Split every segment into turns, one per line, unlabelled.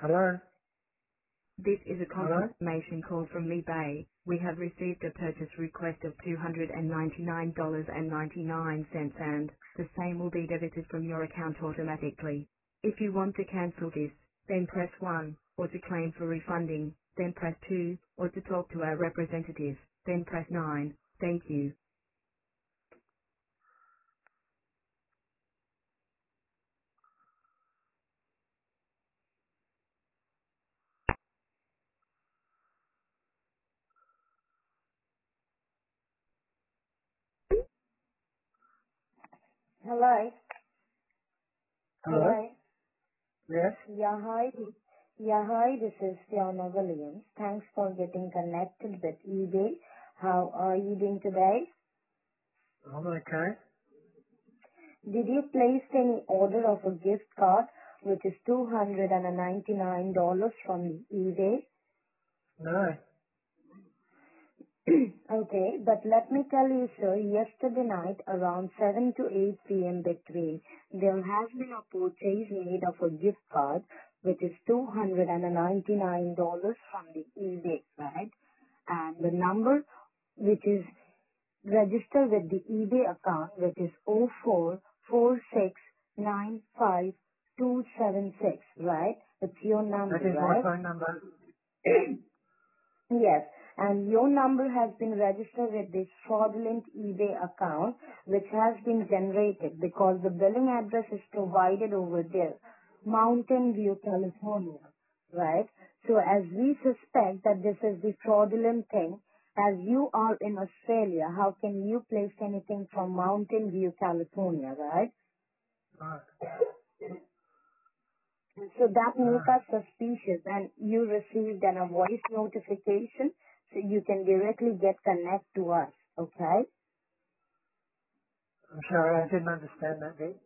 Hello?
This is a
Hello?
confirmation call from eBay. We have received a purchase request of $299.99 and the same will be debited from your account automatically. If you want to cancel this, then press 1, or to claim for refunding, then press 2, or to talk to our representative, then press 9. Thank you.
Hello.
Hello?
Hello.
Yes?
Yeah, hi. Yeah, hi. This is Fiona Williams. Thanks for getting connected with eBay. How are you doing today?
I'm okay.
Did you place any order of a gift card, which is $299 from eBay?
No.
Okay, but let me tell you, sir, yesterday night around 7 to 8 p.m. between, there has been a purchase made of a gift card, which is $299 from the eBay, right? And the number which is registered with the eBay account, which is 0446952276, right? It's your
That
number,
is my
right?
phone number.
Yes, and your number has been registered with this fraudulent eBay account, which has been generated because the billing address is provided over there, Mountain View, California, right? So as we suspect that this is the fraudulent thing, as you are in Australia, how can you place anything from Mountain View, California, right?
Right.
So that make
Ah.
us suspicious and you received a voice notification so you can directly get connect to us, okay?
I'm sorry, I didn't understand that bit.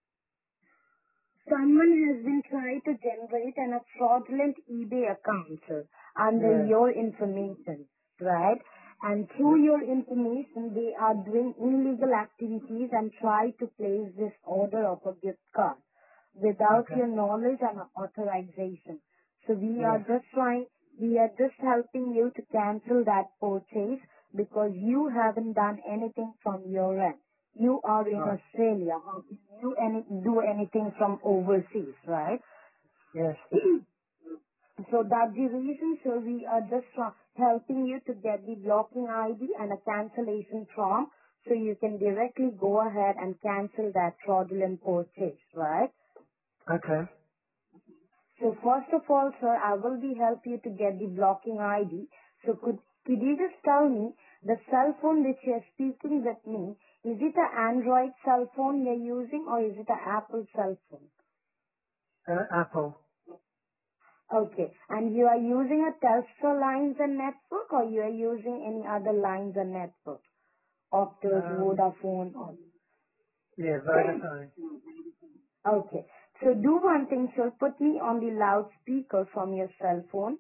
Someone has been trying to generate a fraudulent eBay account, sir, under
Yeah.
your information, right? And
Yeah.
through your information, they are doing illegal activities and try to place this order of a gift card without
Okay.
your knowledge and authorization. So
Yes.
we are just helping you to cancel that purchase because you haven't done anything from your end. You are in
Right.
Australia. How can you do anything from overseas, right?
Yes.
So that's the reason, so we are just helping you to get the blocking ID and a cancellation form so you can directly go ahead and cancel that fraudulent purchase, right?
Okay.
So first of all, sir, I will be help you to get the blocking ID. So could you just tell me the cell phone which you're speaking with me, is it an Android cell phone you're using or is it an Apple cell phone?
Apple.
Okay. And you are using a Telstra lines and network or you are using any other lines and network? Optus,
Um,
Vodafone or...
yeah, Vodafone.
Okay. So do one thing, sir. Put me on the loudspeaker from your cell phone.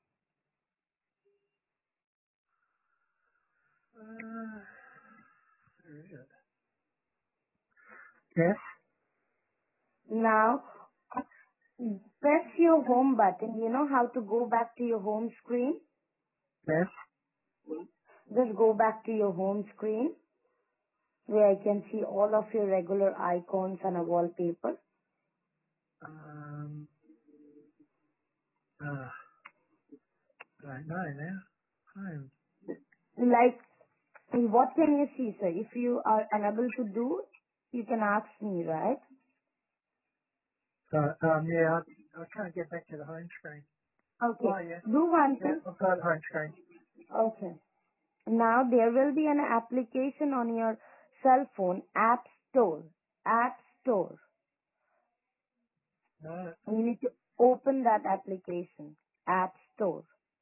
Uh, where is it? Yes.
Now, press your home button. You know how to go back to your home screen?
Yes.
Just go back to your home screen where I can see all of your regular icons and a wallpaper.
Um, uh, I don't know now. Home.
Like, what can you see, sir? If you are unable to do, you can ask me, right?
So, yeah, I can't get back to the home screen.
Okay.
Oh, yeah.
Do one
Yeah,
thing.
I've got the home screen.
Okay. Now there will be an application on your cell phone, App Store. App Store.
No.
You need to open that application. App Store.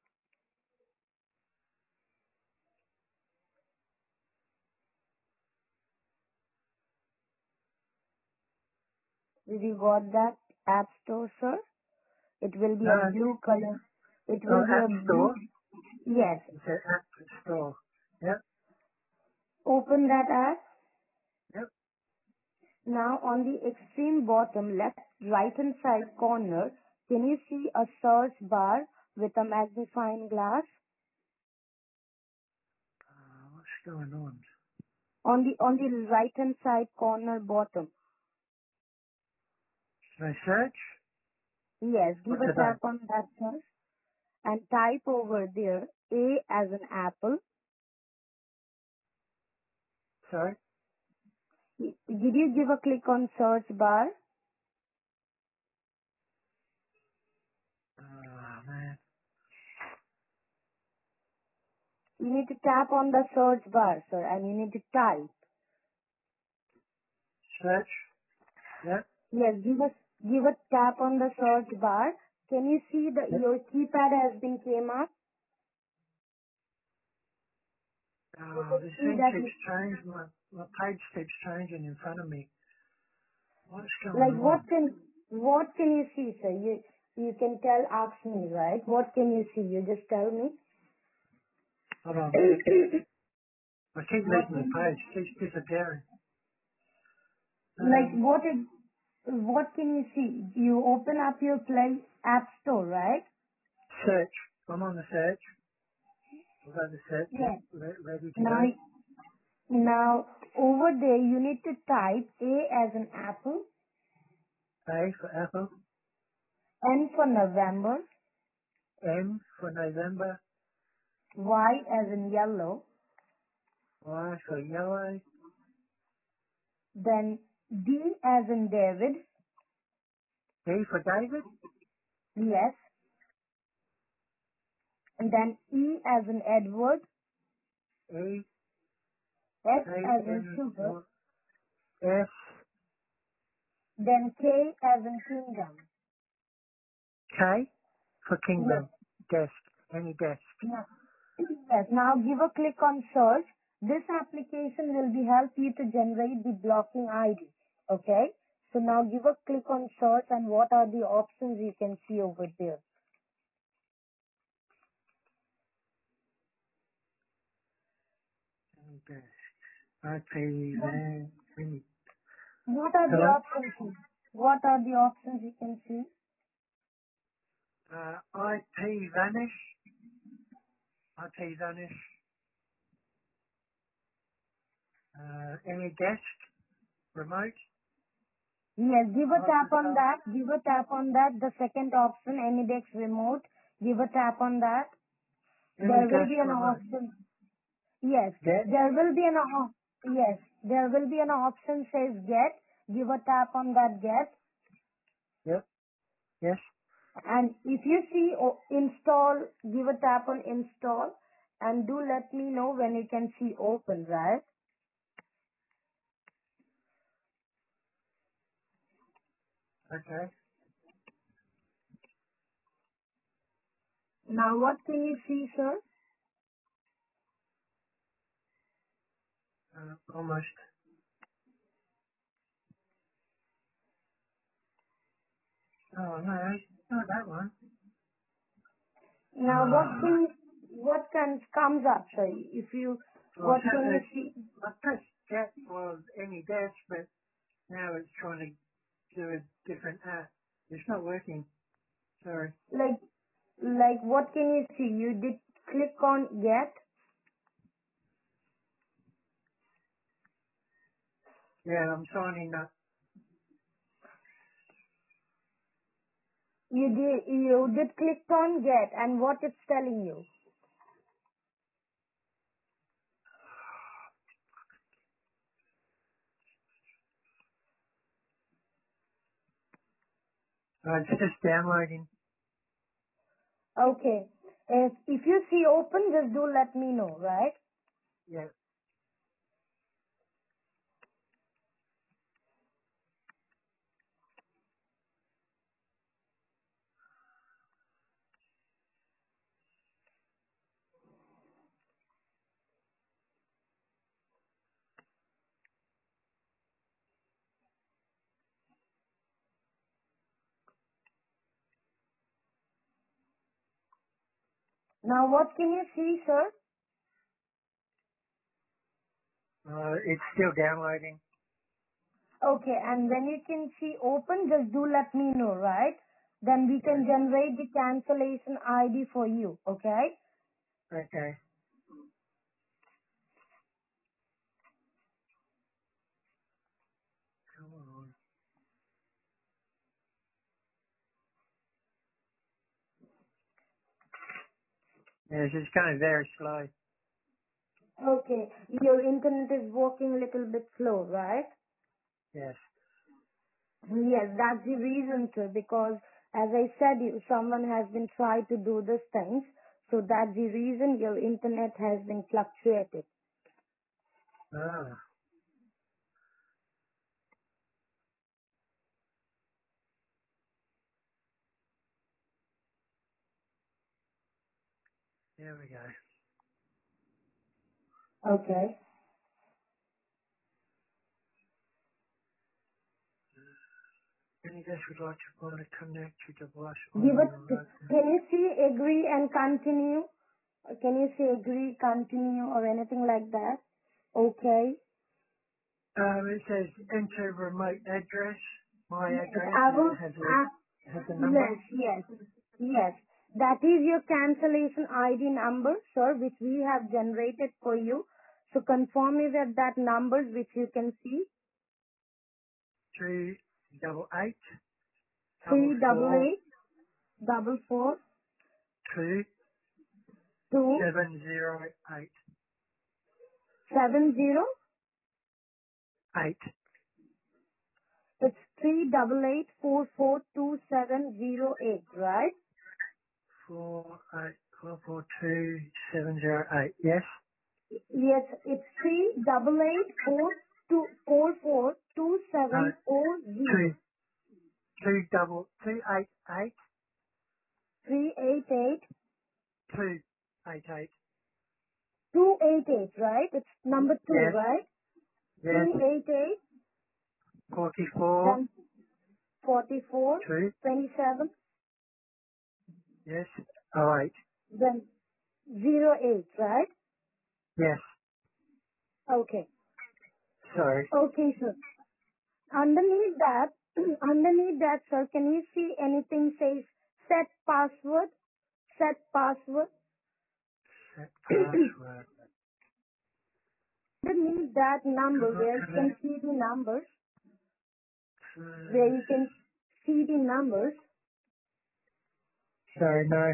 Did you got that App Store, sir? It will be a
No.
blue color. It
Oh,
will be
App
a blue.
Store.
Yes.
You said App Store. Yep.
Open that app.
Yep.
Now on the extreme bottom left right hand side corner, Can you see a search bar with a magnifying glass?
What's going on?
On the right hand side corner bottom.
Should I search?
Yes, give
What
a
did I?
tap on that search and type over there A as an apple.
Sorry?
Did you give a click on search bar?
Oh, man.
You need to tap on the search bar, sir, and you need to type.
Search? Yep.
Yes, give a tap on the search bar. Can you see
Yep.
your keypad has been came up? You
Oh,
can
this
see
thing
that.
keeps changing. My page keeps changing in front of me. What's going
Like
on?
what can you see, sir? You can ask me, right? What can you see? You just tell me.
Hold on. I keep
What
losing the
can
page. It keeps disappearing.
like what can you see? You open up your Play App Store, right?
Search. I'm on the search. I've got the search. Yep.
Yes.
Ready to
Now
go.
now over there you need to type A as an apple,
A for apple.
N for November,
M for November.
Y as in yellow,
Y for yellow.
then D as in David,
D for David.
yes, and then E as in Edward,
E.
S
A.
as in
N.
sugar,
S.
then K as in kingdom.
K for
Yes.
kingdom. Desk. Any desk.
Now, yes. Now give a click on search. This application will be help you to generate the blocking ID. Okay. So now give a click on search and what are the options you can see over there.
Any desk. IP van. Any.
What are the
Hello?
options? What are the options you can see?
IP vanish. IP vanish. Any desk. Remote.
Yes, give a tap on
Microsoft.
that. Give a tap on that. The second option, AnyDesk Remote. Give a tap on that.
Any
There will
desk
be an
remote.
option. Yes,
Get.
there will be yes, there will be an option says get. Give a tap on that get.
Yep. Yes.
And if you see install, give a tap on install. And do let me know when you can see open, right?
Okay.
Now what can you see, sir?
Almost. Oh no, not that one.
Now
Ah.
what can comes up, sir?
Well,
What can you see?
I pressed get for any desk, but now it's trying to do a different app. It's not working. Sorry.
Like what can you see? You did click on get.
Yeah, I'm signing up.
You did click on get, and what it's telling you?
It's just downloading.
Okay. If you see open, just do let me know, right?
Yeah.
Now what can you see, sir?
It's still downloading.
Okay, and when you can see open, just do let me know, right? then we can generate the cancellation ID for you. Okay?
Okay. Come on. Yeah, it's just going very slow.
Okay. Your internet is working a little bit slow, right?
Yes.
Yes, that's the reason, sir, because as I said, someone has been trying to do these things, so that's the reason your internet has been fluctuated.
Ah, there we go.
Okay.
Any guest would like to want to connect your device
Give
on
us,
your local.
can you see agree and continue? Or can you say agree, continue or anything like that? Okay.
It says enter remote address. My
Yes,
address
I
and
will,
it has the number.
yes, yes, yes. That is your cancellation ID number, sir, which we have generated for you. So confirm me with that numbers which you can see.
288
Three double
44
eight double four
2
two
708
70.
8
It's 388442708, right?
4844708. Yes.
Yes, it's 388442708.
No. Two two double 288
388
288.
288, right? It's number 2,
Yes.
right?
Yes.
388,
44
then 44,
2.
27,
Yes. Oh 8.
then 08, right?
Yes.
Okay.
Sorry.
Okay, sir. Underneath that, underneath that, sir, can you see anything says set password? Set password.
Set password.
Underneath that number
Cannot
where you can
connect.
see the numbers, where
Uh,
you can see the numbers.
sorry, no.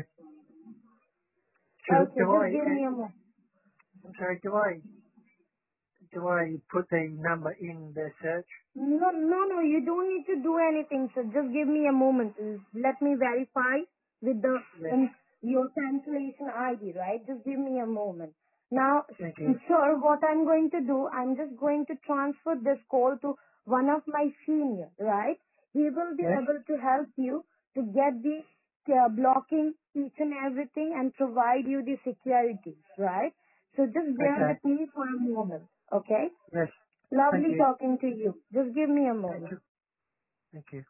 Okay,
Do
just give
I?
me a moment.
I'm sorry. Do I put the number in the search?
No, no, no, you don't need to do anything, sir. Just give me a moment. Let me verify with the
Yes.
in your cancellation ID, right? Just give me a moment. Now,
Thank you.
sir, what I'm going to do, I'm just going to transfer this call to one of my senior, right? He will be
Yes.
able to help you to get the blocking each and everything and provide you the security, right? So just bear
Okay.
with me for a moment, okay?
Yes. Thank
Lovely
you.
talking to you. Just give me a
Thank
moment.
you. Thank you.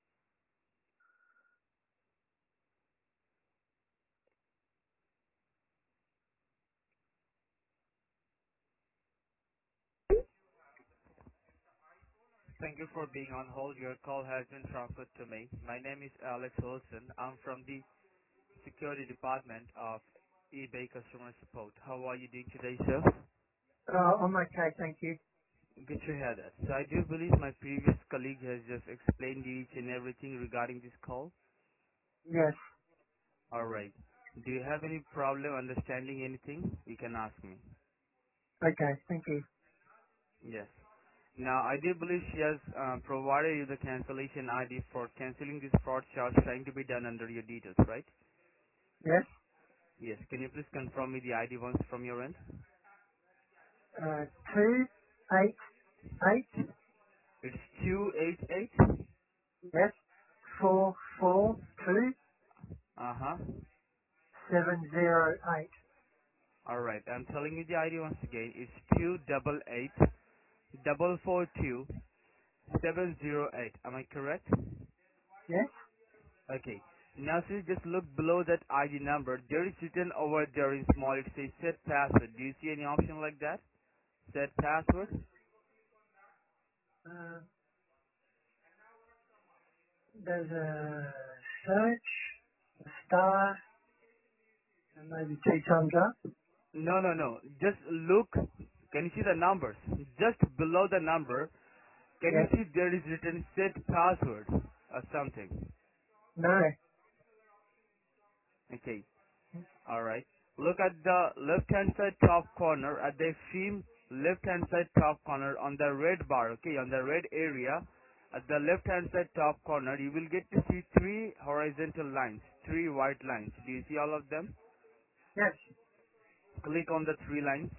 Thank you for being on hold. Your call has been transferred to me. My name is Alex Wilson. I'm from the security department of eBay customer support. How are you doing today, sir?
I'm okay. Thank you.
Good to hear that. So I do believe my previous colleague has just explained each and everything regarding this call.
Yes.
All right. Do you have any problem understanding anything? You can ask me.
Okay. Thank you.
Yes. Now, I do believe she has provided you the cancellation ID for canceling this fraud charge trying to be done under your details, right?
Yes.
Yes. Can you please confirm me the ID once from your end?
288.
It's 288.
Yes. 442
Uh-huh.
708.
All right. I'm telling you the ID once again. It's 288 442 708. Am I correct?
Yes.
Okay. Now, see, just look below that ID number. There is written over there in small. It says set password. Do you see any option like that? Set password?
Uh, there's a search, a star, and maybe 2 thumbs up.
No, no, no. Just look. Can you see the numbers? Just below the number, can you
Yeah.
see there is written set password or something?
No.
Okay. Alright. Look at the left hand side top corner, at the extreme left hand side top corner on the red bar, okay, on the red area. At the left hand side top corner, you will get to see 3 horizontal lines, 3 white lines. Do you see all of them?
Yes.
Click on the 3 lines.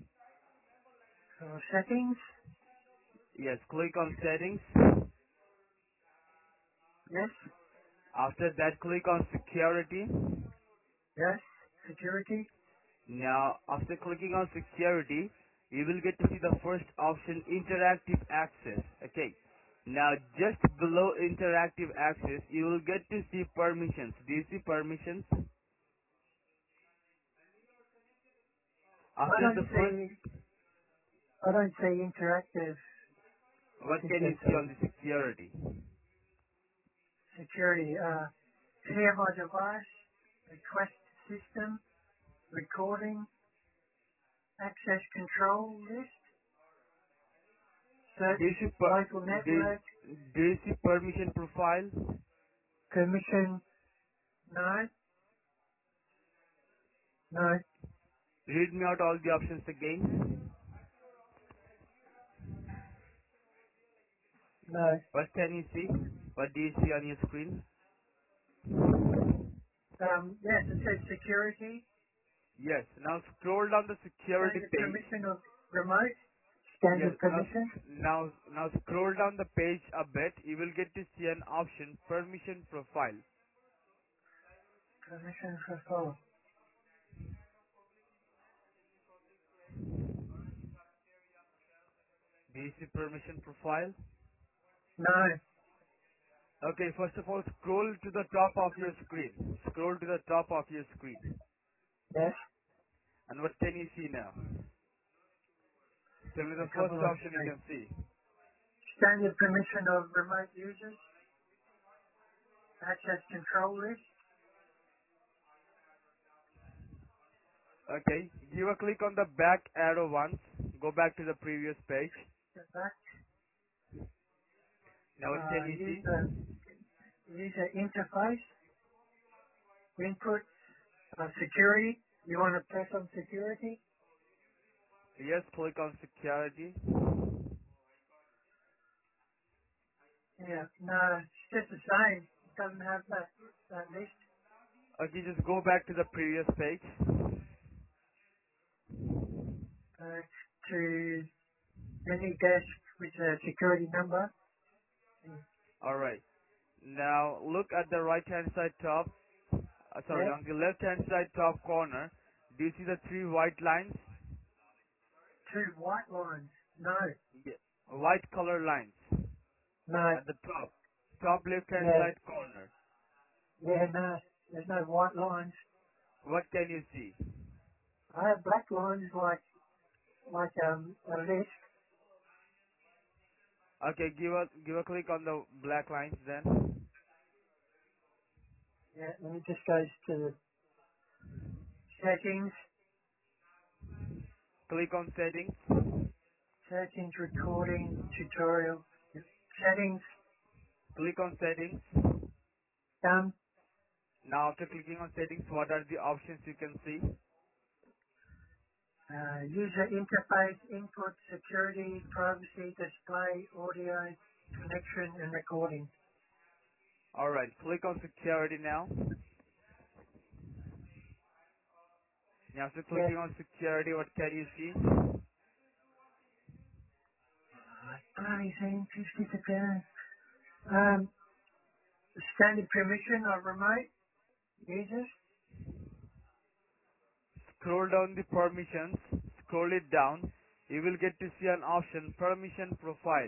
Settings.
Yes, click on settings.
Yes.
After that, click on security.
Yes. Security.
Now, after clicking on security, you will get to see the first option, interactive access. Okay. Now, just below interactive access, you will get to see permissions. Do you see permissions?
I
After
don't
the first,
see. I don't see interactive.
what
What is
can you
that?
see on the security?
Security. Clear my device. Request system. Recording. Access control list. Search
Do you see,
local network.
do you see permission profile?
Permission. No. No.
Read me out all the options again.
No.
What can you see? What do you see on your screen?
Yes, it says security.
Yes. Now scroll down the security
Standard
page.
permission of remote.
Yes.
Standard permission.
Now scroll down the page a bit. You will get to see an option, permission profile.
Permission for phone.
Do you see permission profile?
No.
Okay. First of all, scroll to the top of your screen. Scroll to the top of your screen.
Yes.
And what can you see now? Tell me
A
the first
couple of
option you can see.
standard permission of remote users. Access control list.
Okay. Give a click on the back arrow once. Go back to the previous page.
Get back.
Now what can you see?
User interface. Input. Security. You want to press on security?
Yes, click on security.
Yeah. No, it's just the same. It doesn't have that list.
Okay, just go back to the previous page.
To any desk with a security number.
Alright. Now look at the right hand side top, sorry,
Yeah.
on the left hand side top corner. Do you see the 3 white lines?
2 white lines. No.
Yeah. White color lines
No.
at the top. Top left hand
Yeah.
side corner.
Yeah, no. There's no white lines.
What can you see?
I have black lines like a list.
Okay, give a click on the black lines then.
Yeah, and it just goes to the settings,
Click on settings.
settings, recording, tutorial, settings,
Click on settings.
done.
Now after clicking on settings, what are the options you can see?
User interface, input, security, privacy, display, audio, connection, and recording.
Alright, click on security now. Now after
Yes.
clicking on security, what can you see?
Bloody thing, 50%. Standard permission of remote users.
Scroll down the permissions, scroll it down. You will get to see an option, permission profile.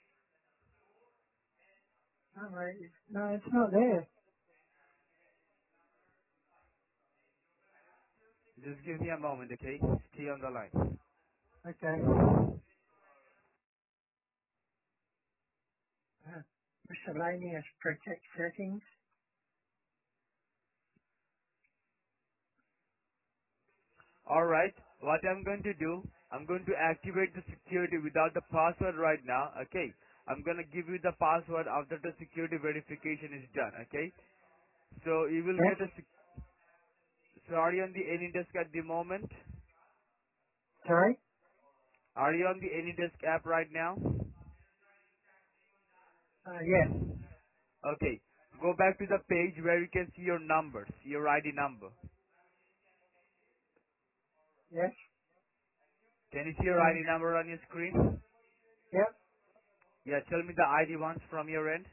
Oh, wait, no, it's not there.
Just give me a moment, okay? Stay on the line.
Okay. Miscellaneous protect settings.
Alright, what I'm going to do, I'm going to activate the security without the password right now, okay? I'm going to give you the password after the security verification is done, okay? So you will
Yes?
get a, so are you on the AnyDesk at the moment?
Sorry?
Are you on the AnyDesk app right now?
Yes.
Okay, go back to the page where you can see your numbers, your ID number.
Yes.
Can you see your
Um,
ID number on your screen?
yep.
Yeah, tell me the ID once from your end.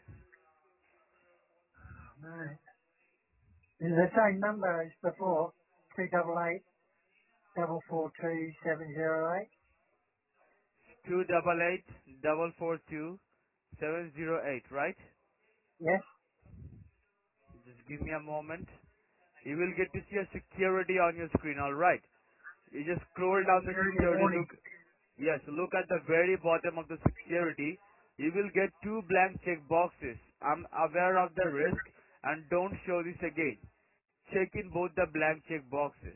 Right. It's the same number as before. 288 442 708.
288-442-708, right?
Yes.
Just give me a moment. You will get to see a security on your screen, alright? You just scroll down the
Security
security,
warning.
yes, look at the very bottom of the security. You will get two blank check boxes. I'm aware of the risk and don't show this again. Check in both the blank check boxes.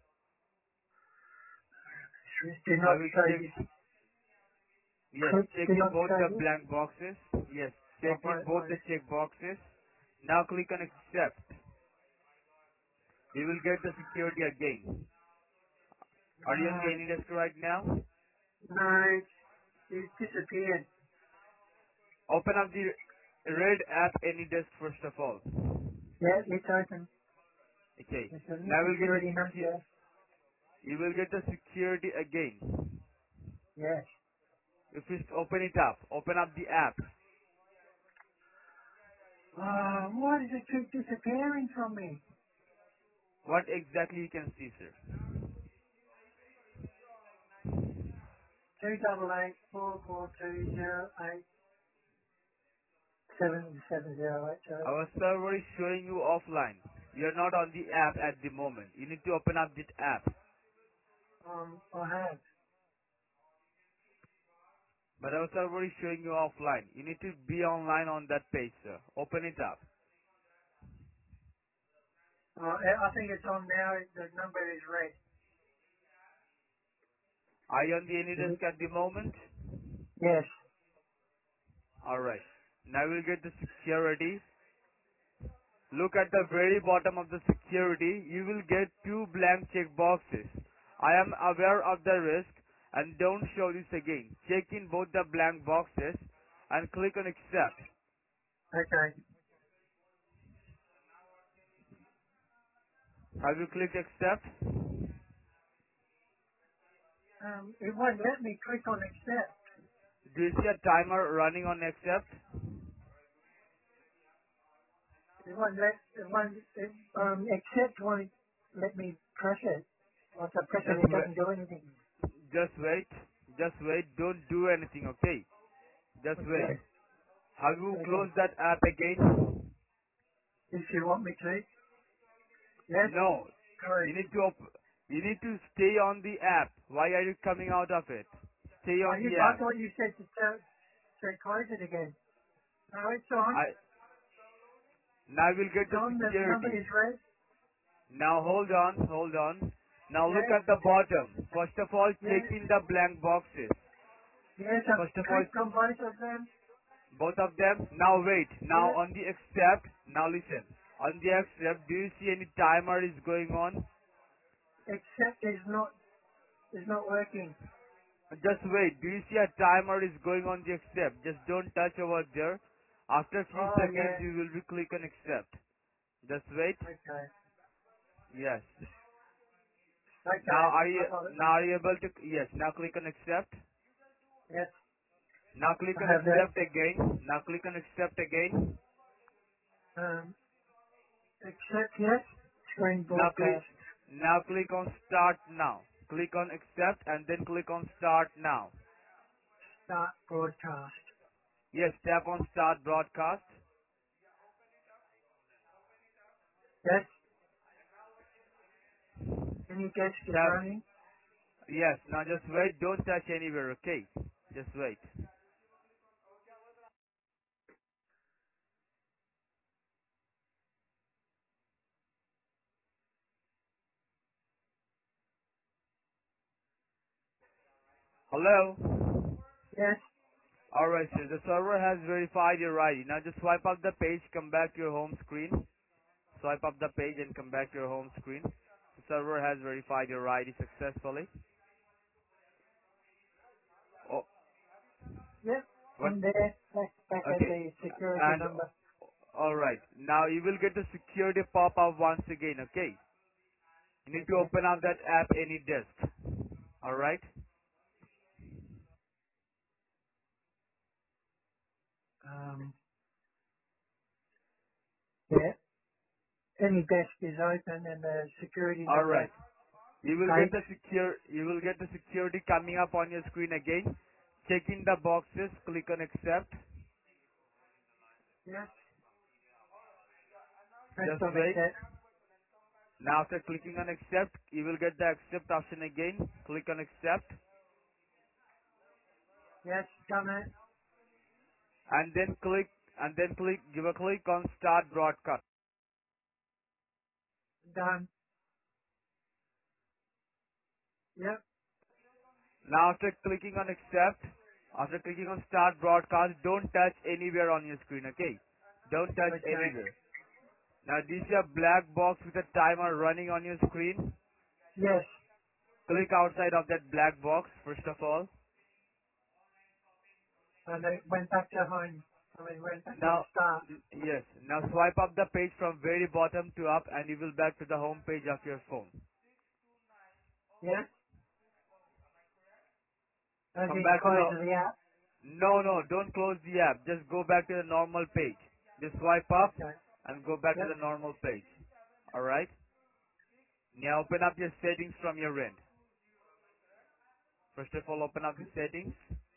Do not
Have you
show this.
checked? Yes, check
Do
in
not
both
show
the
this.
blank boxes. Yes, check in both
Why?
the check boxes. Now click on accept. You will get the security again. Are you on the AnyDesk right now?
No, it's disappeared.
Open up the red app AnyDesk first of all.
Yeah, it's open.
Okay.
It's a
Now
security number.
you will get the security again.
Yes.
If you open it up, open up the app.
Why does it keep disappearing from me?
What exactly you can see, sir?
288 442 708. Sorry.
Our server is showing you offline. You're not on the app at the moment. You need to open up that app.
I have.
But our server is showing you offline. You need to be online on that page, sir. Open it up.
I think it's on now. The number is red.
Are you on the
Is
AnyDesk
it?
at the moment?
Yes.
Alright. Now we'll get the security. Look at the very bottom of the security. You will get two blank check boxes. I am aware of the risk and don't show this again. Check in both the blank boxes and click on accept.
Okay.
Have you clicked accept?
It won't let me click on accept.
Do you see a timer running on accept?
Accept won't let me press it. Once I press it,
Just
it
wait.
doesn't do anything.
Just wait. Just wait. Don't do anything, okay? Just wait.
Okay.
Have you
Okay.
closed that app again?
If you want me to. Yes.
No.
Sorry.
You need to you need to stay on the app. Why are you coming out of it? Stay on the
I
app.
thought you said to close it again. No, it's on.
I now we'll get
It's
the
on. The number
security.
is red.
Now hold on, hold on. Now look
Yes.
at the bottom. First of all, check
Yes.
in the blank boxes.
Yes. I've
First of all,
clicked on both of them.
both of them. Now wait. Now
Yes.
on the accept. Now listen. On the accept, do you see any timer is going on?
Accept is not working.
Just wait. Do you see a timer is going on the accept? Just don't touch over there. After a few
Oh
seconds,
yeah.
you will be click on accept. Just wait.
Okay.
Yes.
Okay. I got it.
Now are you able to? Yes. Now click on accept.
Yes.
Now click
I
on
have that.
accept again. Now click on accept again.
Accept yes. Screen
Now click.
broadcast.
Now click on start now. Click on accept and then click on start now.
Start broadcast.
Yes. Tap on start broadcast.
Yes. Any desk is
Tap.
running.
Yes. Now just wait. Don't touch anywhere. Okay. Just wait. Hello?
Yes.
Alright, sir. The server has verified your ID. Now just swipe up the page, come back to your home screen. Swipe up the page and come back to your home screen. The server has verified your ID successfully. Oh,
Yep.
what?
I'm there. Back at
Okay.
the security
And
number.
alright. Now you will get the security pop-up once again, okay? You need to
Okay.
open up that app AnyDesk. Alright?
Um, yeah. Any desk is open and the security number
Alright.
page.
You will get the security coming up on your screen again. Check in the boxes, click on accept.
Yes. Press
Just
on
wait.
accept.
Now after clicking on accept, you will get the accept option again. Click on accept
Yes. Done it.
and then give a click on start broadcast.
Done. Yep.
Now after clicking on start broadcast, don't touch anywhere on your screen, okay? Don't touch
Okay.
anywhere. Now this is a black box with a timer running on your screen.
Yes.
Click outside of that black box first of all.
And it went back to home. Went back to
Now,
start.
yes, now swipe up the page from very bottom to up and you will back to the home page of your phone.
Yes. As
Come
in
back to the,
close the app.
no, don't close the app. Just go back to the normal page. Just swipe up
Okay.
and go back to
Yep.
the normal page. Alright? Now open up your settings from your end. First of all, open up the settings.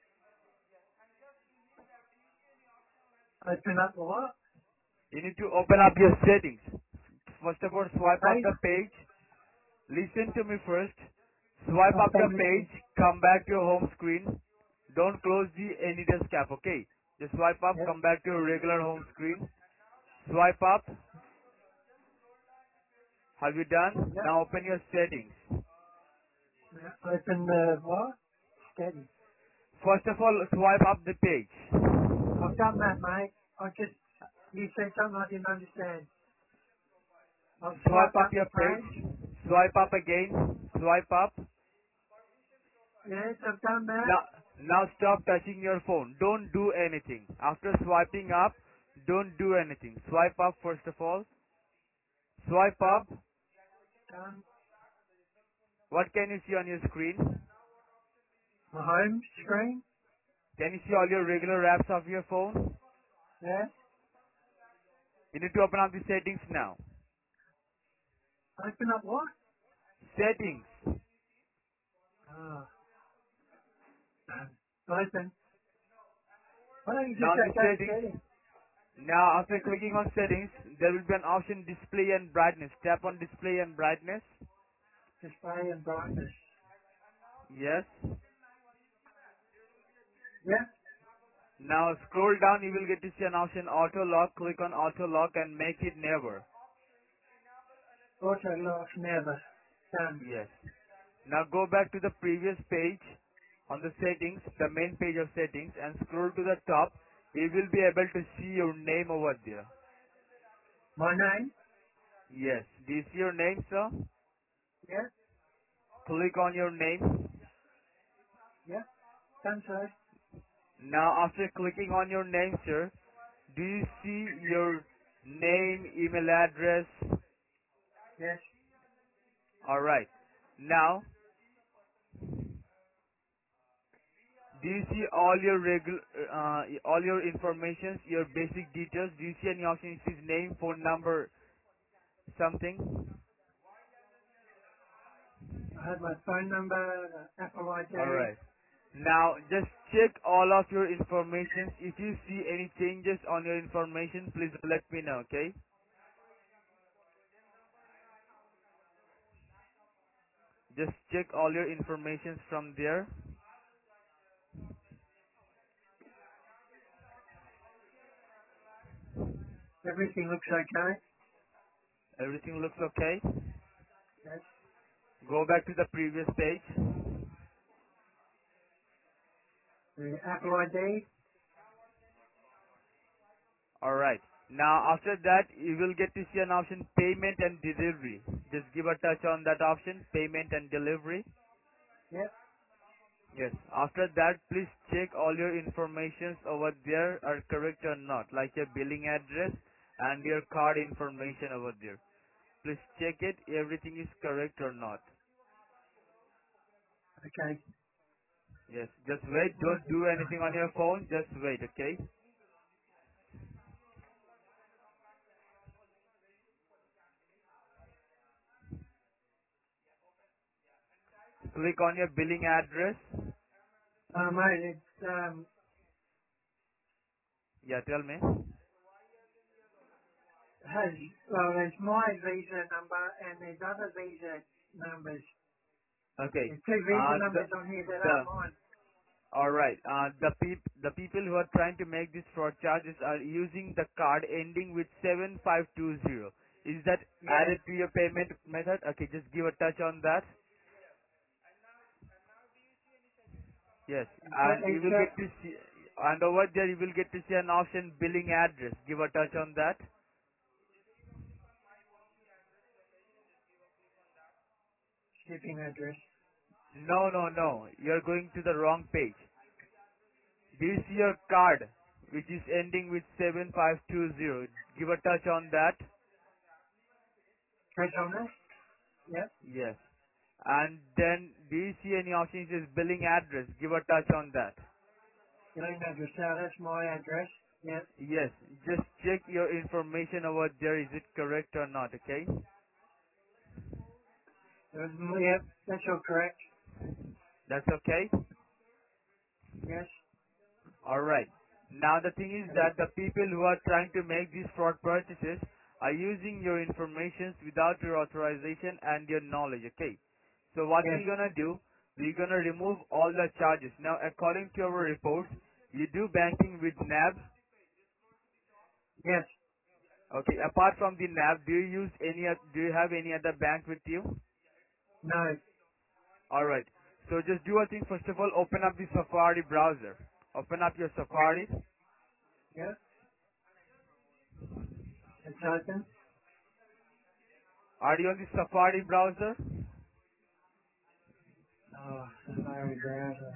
Open up the what?
You need to open up your settings. First of all,
What
swipe up
page?
the page. Listen to me first. Swipe up
Okay,
the
listen.
page, come back to your home screen. Don't close the AnyDesk app, okay? Just swipe up,
Yep.
come back to your regular home screen. Swipe up. Have you done?
Yep.
Now open your settings.
Yep. Open the what? Steady.
First of all, swipe up the page.
I've done that, mate. You said something I didn't understand. I've
Swipe
swiped
up
up the
your
page.
page. Swipe up again. Swipe up.
Yes, I've done that.
Now stop touching your phone. Don't do anything. After swiping up, don't do anything. Swipe up first of all. Swipe
Done.
up.
Done.
What can you see on your screen?
My home screen.
Can you see all your regular apps of your phone?
Yeah.
You need to open up the settings now.
Open up what?
Settings.
Ah. Open. Why don't you
Now
just
in the
go to
settings.
settings?
Now after clicking on settings, there will be an option display and brightness. Tap on display and brightness.
Display and brightness.
Yes.
Yeah.
Now scroll down, you will get to see an option auto lock. Click on auto lock and make it never.
Auto lock never. Done.
Yes. Now go back to the previous page on the settings, the main page of settings, and scroll to the top. You will be able to see your name over there.
My name?
Yes. Do you see your name, sir?
Yeah.
Click on your name.
Yeah. Done so.
Now after clicking on your name, sir, do you see your name, email address?
Yes.
Alright. Now, do you see all your informations, your basic details? Do you see any option? It says name, phone number, something?
I have my phone number, the Apple ID.
Alright. Now, just check all of your information. If you see any changes on your information, please let me know, okay? Just check all your information from there.
Everything looks okay.
Everything looks okay.
Yes.
Go back to the previous page.
The Apple ID.
Alright. Now after that you will get to see an option payment and delivery. Just give a touch on that option, payment and delivery.
Yep.
Yes. After that, please check all your informations over there are correct or not, like your billing address and your card information over there. Please check it, everything is correct or not.
Okay.
Yes. Just wait, don't do anything on your phone, just wait, okay? Click on your billing address.
Mate, it's
Yeah, tell me.
has well, there's my visa number and there's other visa numbers.
Okay.
There's two visa numbers on here that
The
aren't mine.
all right. The people who are trying to make these fraud charges are using the card ending with 7520. Is that
Yeah.
added to your payment method? Okay, just give a touch on that. Yes, and you
It's
will get to see, and over there you will get to see an option billing address. Give a touch on that.
shipping address.
No, no, no. You're going to the wrong page. Do you see your card, which is ending with 7520? Give a touch on that.
Press on that. Yep.
Yes. And then, do you see any option that says billing address? Give a touch on that.
Billing address. So that's my address. Yep.
Yes. Just check your information over there. Is it correct or not? Okay.
Yep. That's all correct.
That's okay.
Yes.
All right. Now the thing is that the people who are trying to make these fraud purchases are using your information without your authorization and your knowledge. Okay. So what
Yes.
we're gonna do? We're gonna remove all the charges. Now, according to our reports, you do banking with NAB.
Yes.
Okay. Apart from the NAB, do you use any? Do you have any other bank with you?
No.
All right. So just do a thing. First of all, open up the Safari browser. Open up your Safari.
Yep. It's open.
Are you on the Safari browser?
Oh, Safari browser.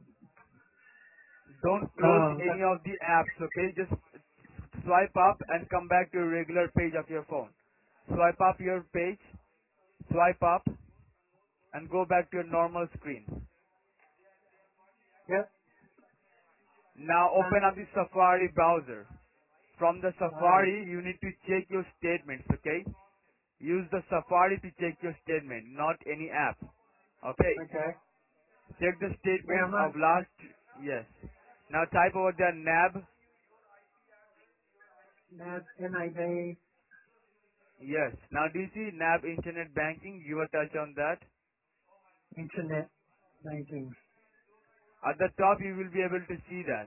Don't close
Oh,
any of the apps. Okay. Just swipe up and come back to your regular page of your phone. Swipe up your page. Swipe up and go back to your normal screen.
yep.
Now open
Done.
up the Safari browser. From the
Oh,
Safari, you need to check your statements. Okay. Use the Safari to check your statement, not any app. Okay.
okay.
Check the
Yeah,
statements
I'm
of
on.
last. Yes. Now type over there NAB.
NAB, NAB,
Yes. Now do you see NAB Internet Banking? Give a touch on that.
internet banking.
At the top you will be able to see that.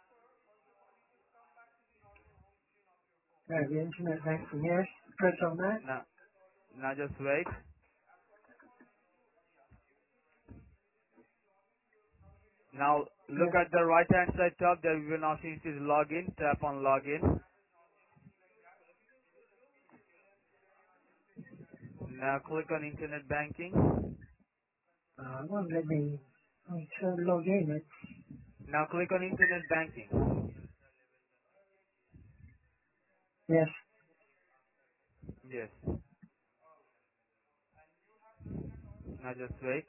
Oh, the internet banking, yes. Press on that.
Now just wait. Now look
Yep.
at the right hand side top. There will be an option that says login. Tap on login. Now click on Internet Banking.
It won't let me log in.
Now click on Internet Banking.
Yes.
Yes. Now just wait.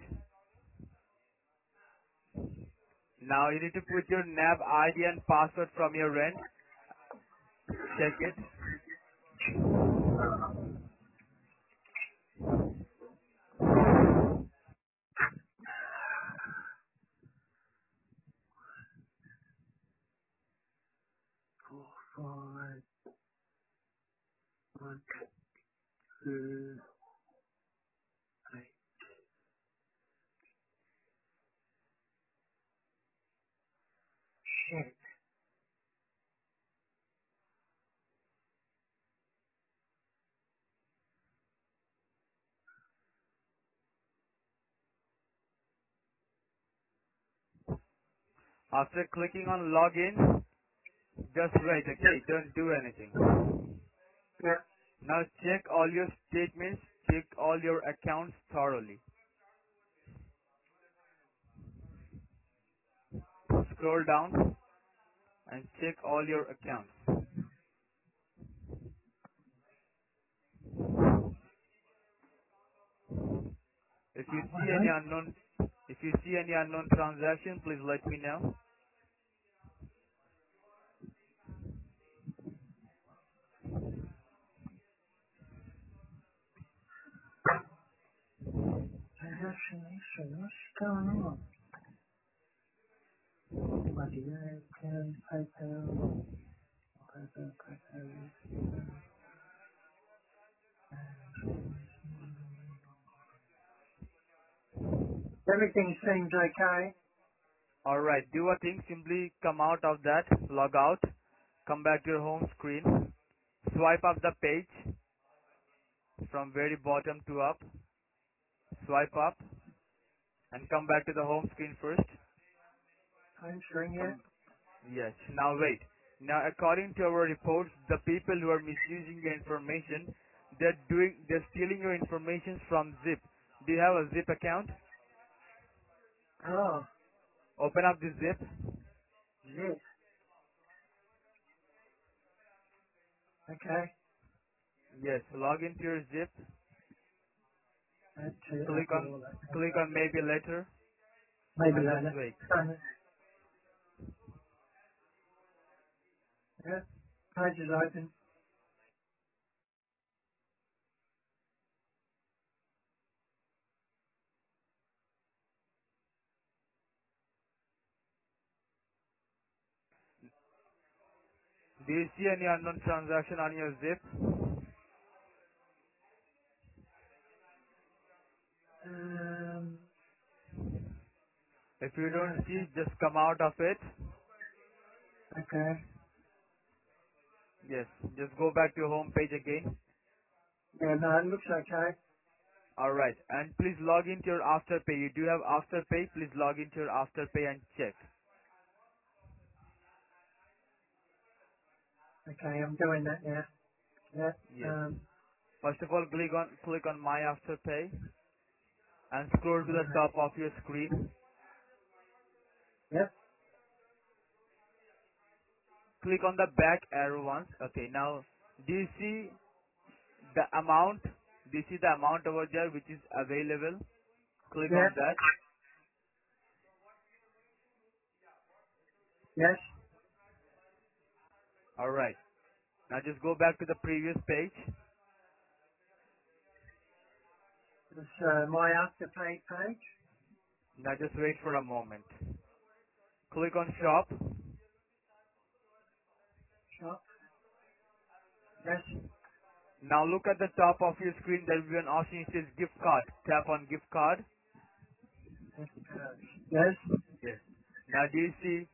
Now you need to put your NAB ID and password from your end. Check it.
Four, five, one, two, eight. Shit.
After clicking on login, just wait, okay? Don't do anything.
Yeah.
Now check all your statements, check all your accounts thoroughly. Scroll down and check all your accounts. If you see any
Alright.
unknown, if you see any unknown transaction, please let me know.
What's going on? Bloody hell, PayPal, everything seems okay.
Alright, do a thing, simply come out of that, log out, come back to your home screen, swipe up the page from very bottom to up, swipe up and come back to the home screen first.
I'm screen yet.
Come, yes, now wait. Now according to our reports, the people who are misusing your information, they're stealing your information from Zip. Do you have a Zip account?
Oh,
Open up the Zip.
yes. Okay.
Yes, log into your Zip.
That's it.
Click
Okay,
on,
all that.
click on maybe later.
Maybe
Now just
later.
wait.
Yeah. Page is open.
Do you see any unknown transaction on your Zip?
Um,
If you don't
no,
see, just come out of it.
okay.
Yes, just go back to your home page again.
Yeah, no, it looks okay.
Alright, and please log into your Afterpay. You do have Afterpay, please log into your Afterpay and check.
Okay, I'm doing that now. Yeah.
Yes. First of all, click on My Afterpay and scroll to the
Alright.
top of your screen.
Yep.
Click on the back arrow once. Okay, now do you see the amount? Do you see the amount over there which is available? Click
Yep.
on that.
Yes.
Alright. Now just go back to the previous page.
It's my afterpay page.
Now just wait for a moment. Click on shop.
Shop. Yes.
Now look at the top of your screen. There will be an option that says gift card. Tap on gift card.
Yes. Yes.
Yes. Now do you see?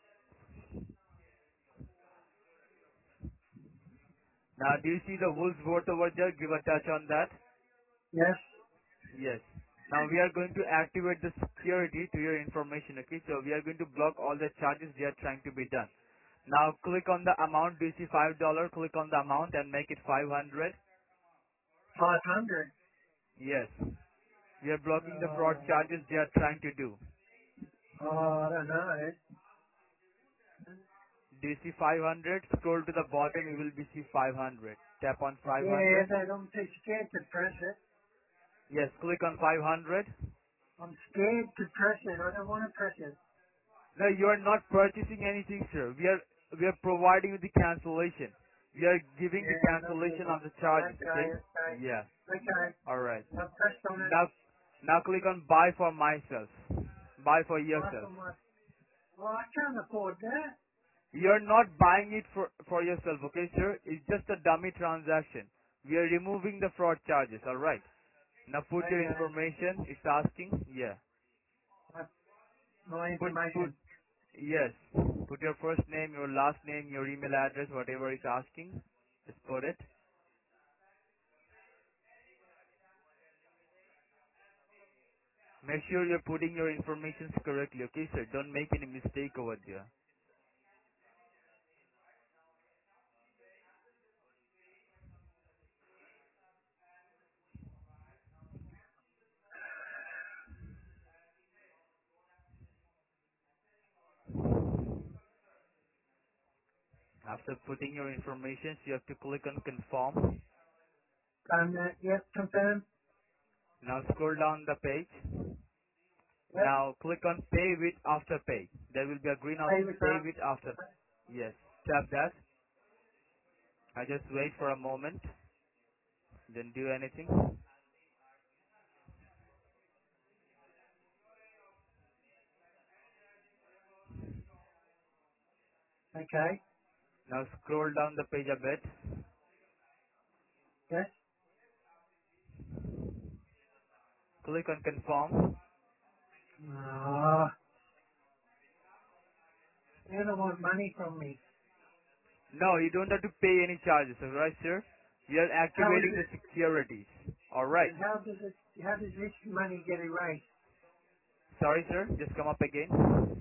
Now do you see the Woolsworth over there? Give a touch on that.
Yes.
Yes. Now we are going to activate the security to your information. Okay. So we are going to block all the charges they are trying to be done. Now click on the amount. Do you see $5? Click on the amount and make it 500.
500.
Yes. We are blocking the fraud
Oh,
charges they are trying to do.
I don't know.
Do you see 500? Scroll to the bottom, you will be see 500. Tap on
Yeah,
500.
but I'm too scared to press it.
Yes, click on 500.
I'm scared to press it. I don't want to press it.
No, you are not purchasing anything, sir. We are providing you the cancellation. We are giving the
Yeah, not
cancellation
good.
on the charges,
Okay,
okay?
okay.
Yeah.
Okay.
Alright.
I've pressed on it.
Now click on buy for myself. Buy for
Buy for
yourself.
my... Well, I can't afford that.
You're not buying it for yourself, okay, sir? It's just a dummy transaction. We are removing the fraud charges, alright? Now put your
Okay.
information. It's asking. Yeah.
My, my
Put
information.
yes. Put your first name, your last name, your email address, whatever it's asking. Just put it. Make sure you're putting your information correctly, okay, sir? Don't make any mistake over there. After putting your information, you have to click on confirm.
Done that. Yep. Confirm.
Now scroll down the page.
Yep.
Now click on pay with afterpay. There will be a green
Pay
option
with
pay
that.
with after. Yes, tap that. I just wait for a moment. Then do anything.
Okay.
Now scroll down the page a bit.
Yes.
Click on confirm.
Ah, they don't want money from me.
No, you don't have to pay any charges, alright sir? We are
How is
activating
it?
the securities. Alright.
And how does this money get erased?
Sorry sir, just come up again.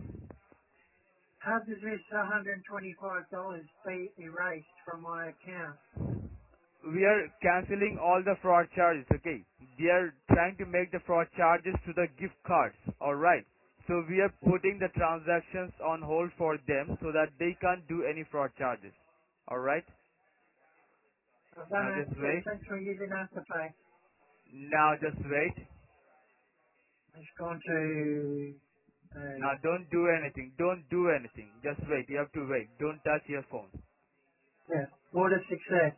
How does this $125 be erased from my account?
We are cancelling all the fraud charges, okay? We are trying to make the fraud charges to the gift cards, alright? So we are putting the transactions on hold for them so that they can't do any fraud charges, alright?
I've done
Now
that.
just wait.
Thanks for using Afterpay.
Now just wait.
It's gone to,
Now don't do anything. Don't do anything. Just wait. You have to wait. Don't touch your phone.
yeah, order success.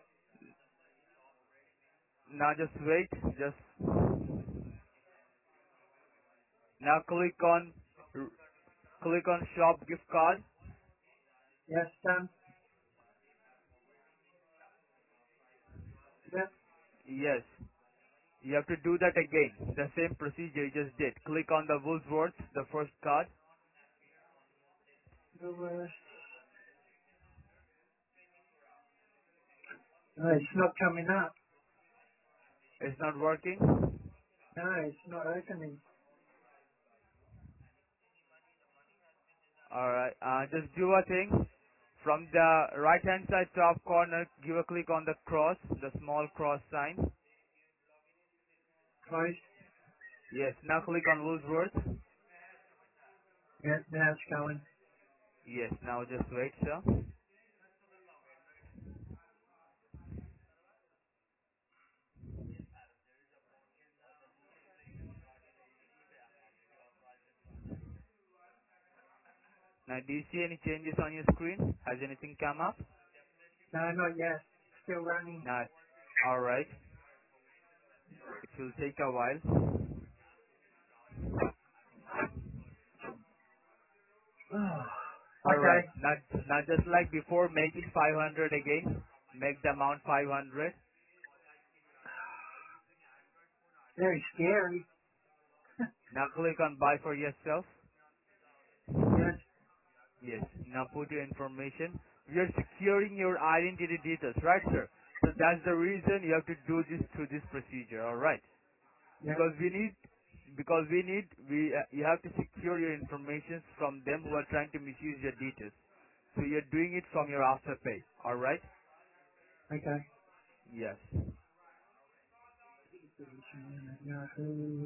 Now just wait. Just now click on shop gift card.
Yes, done. Yep,
Yes. You have to do that again. The same procedure you just did. Click on the Woolworths, the first card.
the it's not coming up.
It's not working.
No, it's not opening.
Alright. Just do a thing. From the right hand side top corner, give a click on the cross, the small cross sign.
Close.
Yes. Now click on Woolworths.
Yep, now it's going.
Yes. Now just wait, sir. Now do you see any changes on your screen? Has anything come up?
No, not yet. Still running.
No. Alright. It will take a while.
Okay.
Alright. Now just like before, make it 500 again. Make the amount 500.
Very scary.
Now click on buy for yourself.
Yes.
Yes. Now put your information. We are securing your identity details, right sir? So that's the reason you have to do this through this procedure, alright?
Yep.
Because you have to secure your information from them who are trying to misuse your details. So you're doing it from your afterpay, alright?
Okay.
Yes.
Yahoo.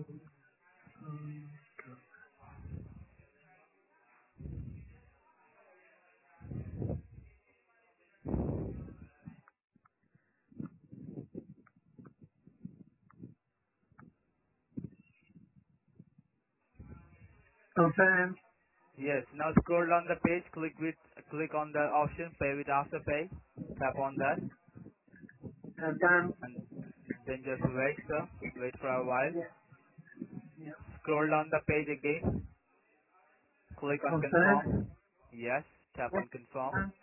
Confirmed.
Yes. Now scroll down the page, click on the option pay with afterpay. Tap on that
I've done.
and then just wait sir. Wait for a while.
Yeah. Yeah.
Scroll down the page again. Click on
Confirmed.
confirm. Yes. Tap
Yes.
on confirm.
Done.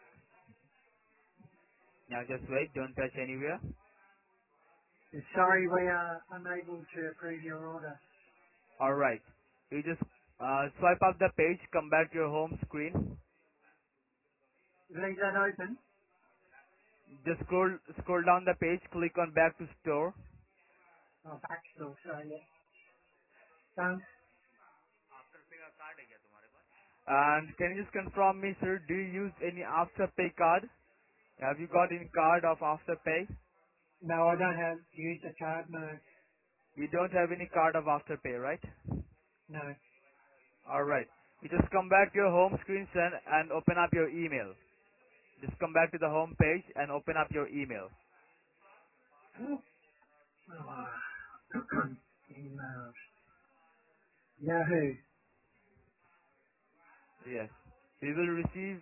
Now just wait. Don't touch anywhere.
Sorry, we are unable to approve your order.
Alright. You just swipe up the page, come back to your home screen.
Leave that open.
Just scroll down the page, click on back to store.
Oh, back still, sorry. Yeah. Done.
And can you just confirm me, sir, do you use any Afterpay card? Have you got any card of Afterpay?
No, I don't have use the card. No,
You don't have any card of Afterpay, right?
no.
Alright. You just come back to your home screen, sir, and open up your email. Just come back to the home page and open up your email.
Oh. Emails. Yahoo.
Yes. We will receive.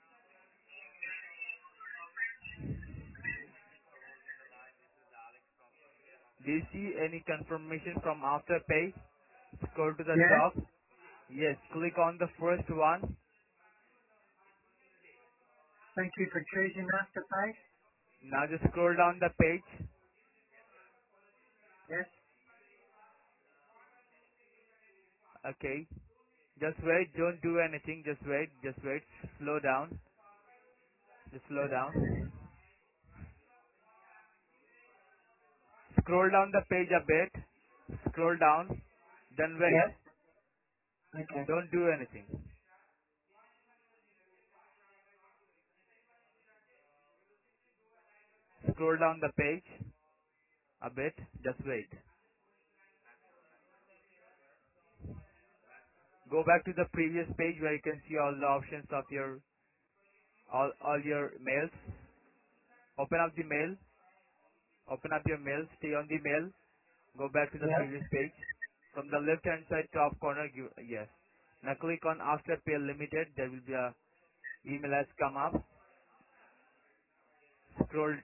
Do you see any confirmation from Afterpay? Scroll to the
Yeah.
top. Yes. Click on the first one.
Thank you for choosing Afterpay.
Now just scroll down the page.
Yes.
Okay. Just wait. Don't do anything. Just wait. Just wait. Slow down. Just slow down. Scroll down the page a bit. Scroll down. Then wait.
Yes. Okay.
Don't do anything. Scroll down the page a bit. Just wait. Go back to the previous page where you can see all the options of your all your mails. Open up the mail. Open up your mail. Stay on the mail. Go back to the
Yes.
previous page. From the left hand side top corner, give yes. Now click on Afterpay Limited. There will be a email has come up. Scroll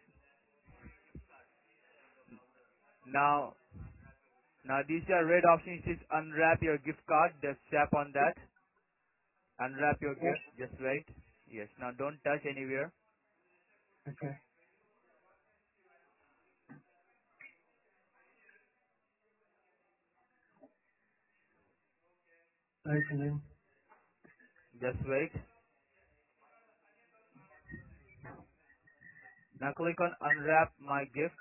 now. Now these are red options. Is unwrap your gift card. Just tap on that. Unwrap your
Yes.
gift. Just wait. Yes. Now don't touch anywhere.
Okay. Opening.
Just wait. Now click on unwrap my gift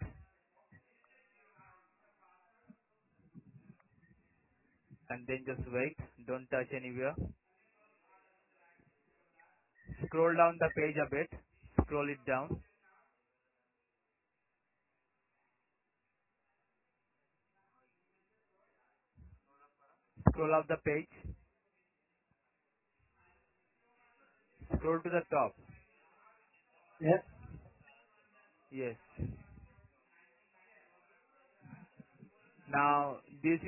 and then just wait. Don't touch anywhere. Scroll down the page a bit. Scroll it down. Scroll up the page. Scroll to the top.
Yes.
Yes. Now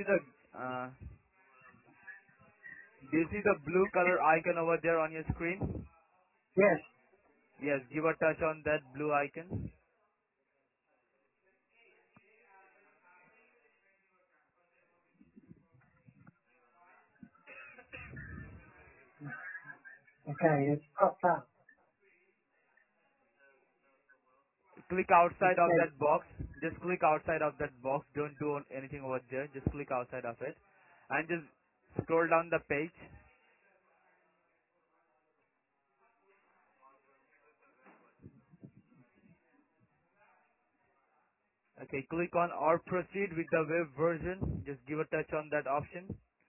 do you see the blue color icon over there on your screen?
Yes.
Yes. Give a touch on that blue icon.
Okay. It's popped up.
Click
It
outside of
says
that box. Just click outside of that box. Don't do anything over there. Just click outside of it. And just scroll down the page. Okay, click on or proceed with the web version. Just give a touch on that option.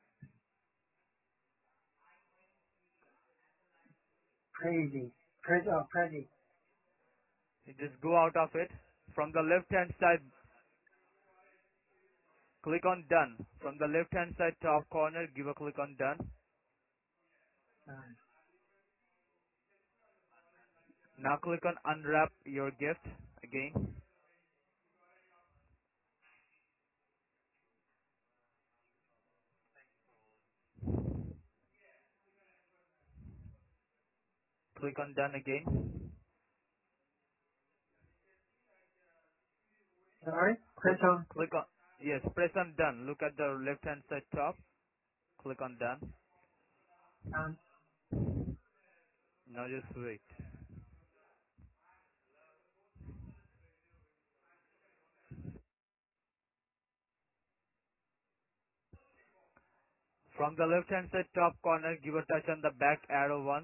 crazy. Crazy. Oh, crazy.
You just go out of it. From the left hand side, click on done. From the left hand side top corner, give a click on done.
Um,
Now click on unwrap your gift again. Click on done again.
sorry. Press
Click,
on.
click on, yes, press on done. Look at the left hand side top. Click on done.
Um,
Now just wait. From the left hand side top corner, give a touch on the back arrow once.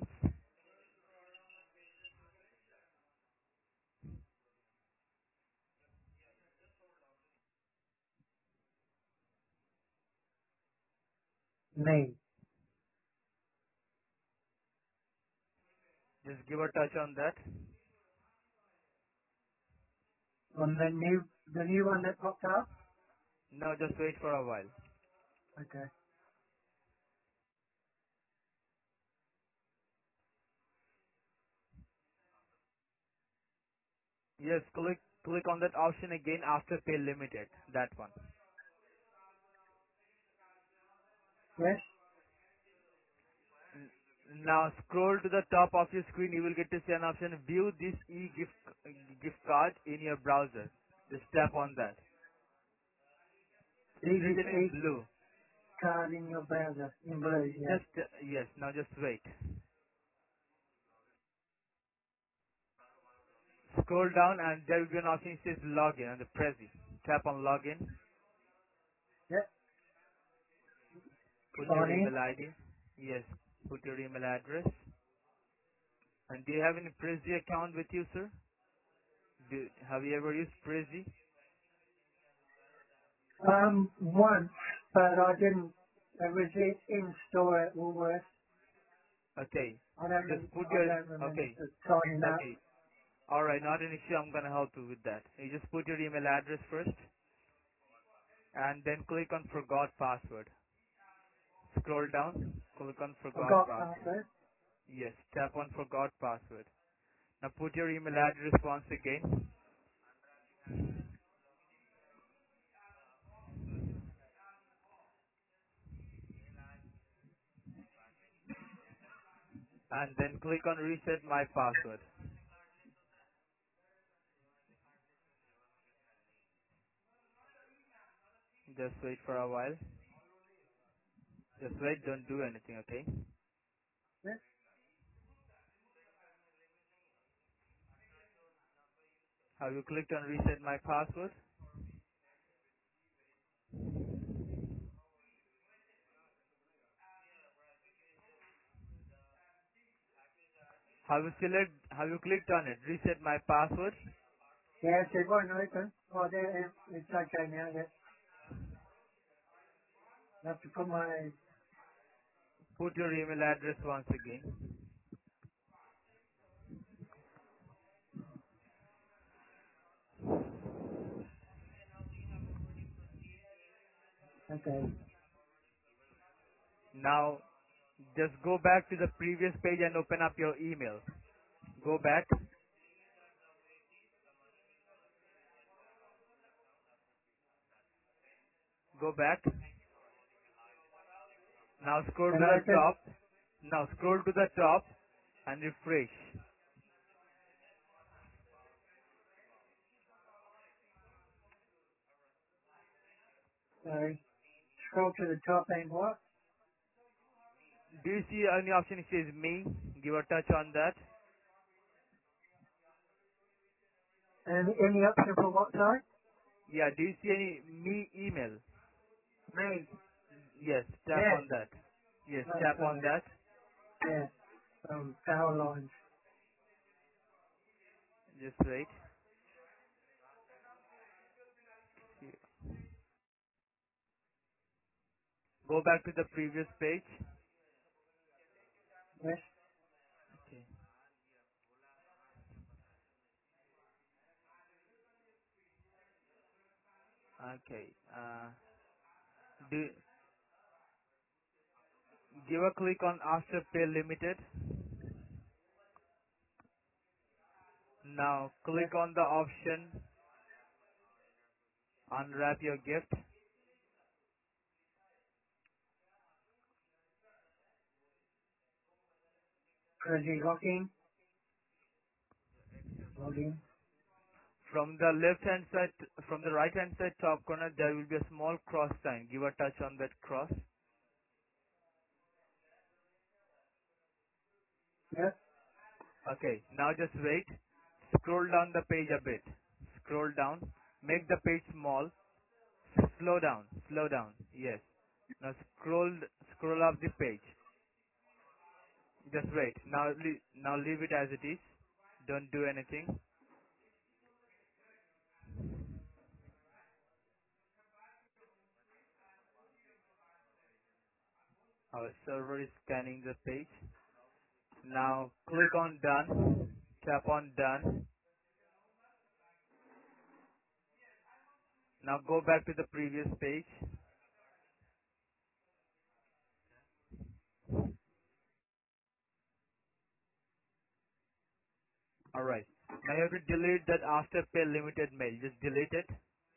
Me.
Just give a touch on that.
On the new one that popped up?
No, just wait for a while.
Okay.
Yes, click on that option again after pay limited. That one.
Yes?
Now scroll to the top of your screen. You will get to see an option view this gift card in your browser. Just tap on that. It's
See this
written in blue.
card in your browser in blue, yeah.
Just yes. Now just wait. Scroll down and there will be an option that says login and press it. Tap on login.
Yep.
Put your
Sign in.
email ID. Yes. Put your email address. And do you have any Prezi account with you, sir? Have you ever used Prezi?
Once, but I didn't, it was in store at Woolworths.
Okay.
I don't,
Just put
I
your
don't remember
okay.
signing up.
Okay. All right. Not an issue. I'm gonna help you with that. You just put your email address first, and then click on forgot password. Scroll down. Click on forgot
Forgot
password.
password.
Yes. Tap on forgot password. Now put your email address once again, and then click on reset my password. Just wait for a while. Just wait. Don't do anything. Okay.
Yes.
Have you clicked on reset my password? Have you clicked on it? Reset my password.
Yes, it won't open. Oh, there, it's okay now, yeah. I have to put my,
Put your email address once again.
okay.
Now, just go back to the previous page and open up your email. Go back. Go back. Now scroll
And
to the
open.
top. Now scroll to the top and refresh.
Sorry. Scroll to the top and what?
Do you see any option that says me? Give a touch on that.
And any option for what, sorry?
Yeah, do you see any me email?
Me.
Yes, tap
Yeah.
on that. Yes,
That's
tap on that.
yeah. Power lines.
Just wait. Go back to the previous page.
Yes.
Okay. Okay. Do give a click on Afterpay Limited. Now
Yes.
click on the option Unwrap your gift.
Crazy locking. Login.
From the left hand side, from the right hand side top corner, there will be a small cross sign. Give a touch on that cross.
Yes.
Okay. Now just wait. Scroll down the page a bit. Scroll down. Make the page small. Slow down. Slow down. Yes. Now scroll up the page. Just wait. Now leave it as it is. Don't do anything. Our server is scanning the page. Now click on done. Tap on done. Now go back to the previous page. Alright. Now you have to delete that Afterpay limited mail. Just delete it.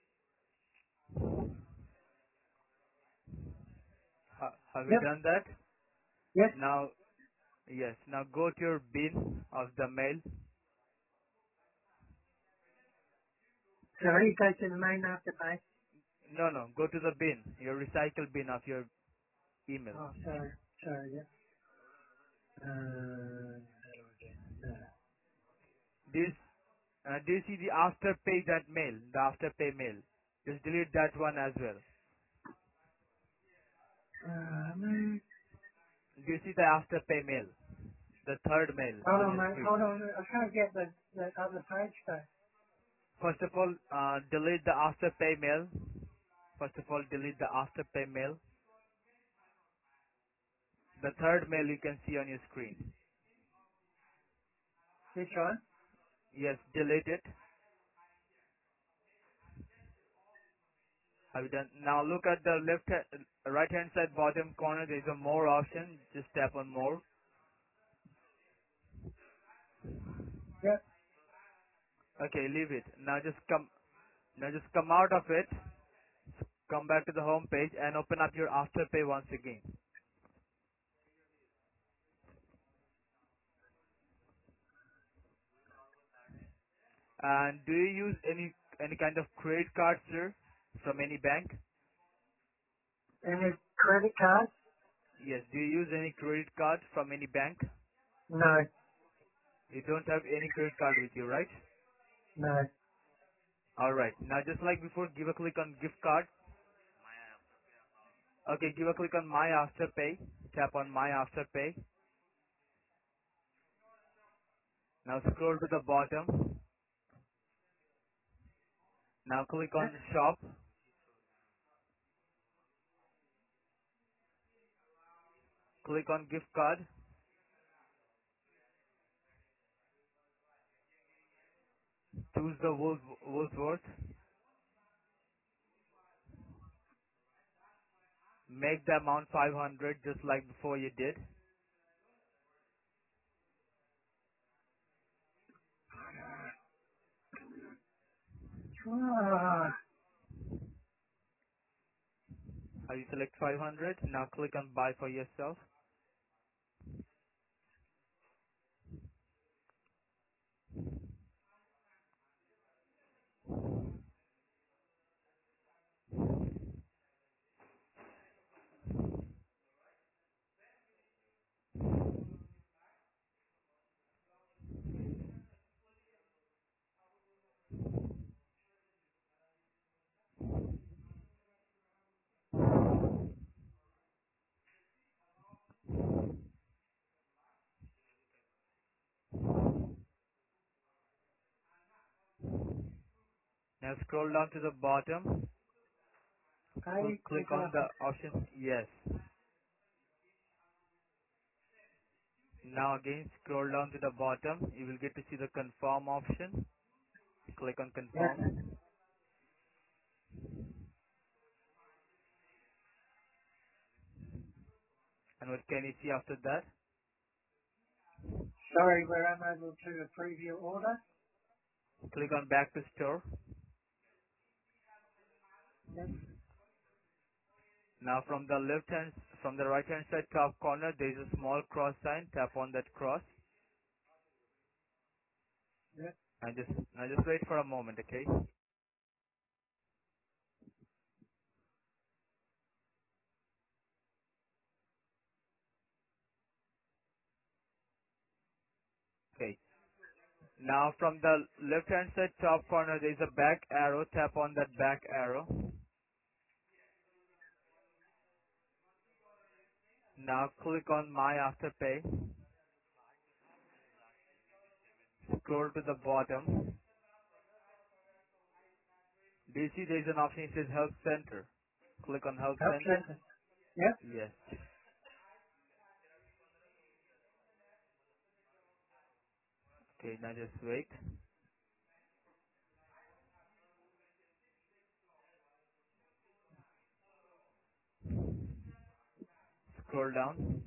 Have you
Yep.
done that?
Yes.
Now, yes. Now go to your bin of the mail.
Sorry, go to the main Afterpay.
No, no. Go to the bin. Your recycle bin of your email.
Oh, sorry. Sorry, yeah. How do I do that?
This, do you see the Afterpay that mail? The Afterpay mail. Just delete that one as well.
Mate.
Do you see the Afterpay mail? The third mail
Hold
on
on,
your
mate.
screen.
Hold on. I can't get the other page though.
First of all, delete the Afterpay mail. First of all, delete the Afterpay mail. The third mail you can see on your screen.
This one?
Yes, delete it. Have you done? Now look at the right hand side bottom corner. There is a more option. Just tap on more.
Yep.
Okay, leave it. Now just come out of it. Come back to the home page and open up your Afterpay once again. And do you use any kind of credit card, sir, from any bank?
Any credit card?
Yes. Do you use any credit card from any bank?
No.
You don't have any credit card with you, right?
No.
All right. Now, just like before, give a click on gift card. Okay, give a click on My Afterpay. Tap on My Afterpay. Now scroll to the bottom. Now click
Yep.
on Shop. Click on Gift Card. Choose the Woolworth. Make the amount 500 just like before you did.
Ah,
You select 500. Now click on Buy for yourself. Now scroll down to the bottom.
pay
Click on the
example.
option Yes. Now again scroll down to the bottom. You will get to see the Confirm option. Click on
Yeah.
Confirm. And what can you see after that?
Sorry, we're unable to approve your order.
Click on Back to Store.
Yep.
Now from the right hand side top corner, there is a small cross sign. Tap on that cross
Yep.
and just wait for a moment, okay? Okay. Now from the left hand side top corner, there is a back arrow. Tap on that back arrow. Now click on My Afterpay. Scroll to the bottom. Do you see there is an option that says Help Center? Click on Help
Help
Center.
center. Yep.
Yes. Okay, now just wait. Scroll down.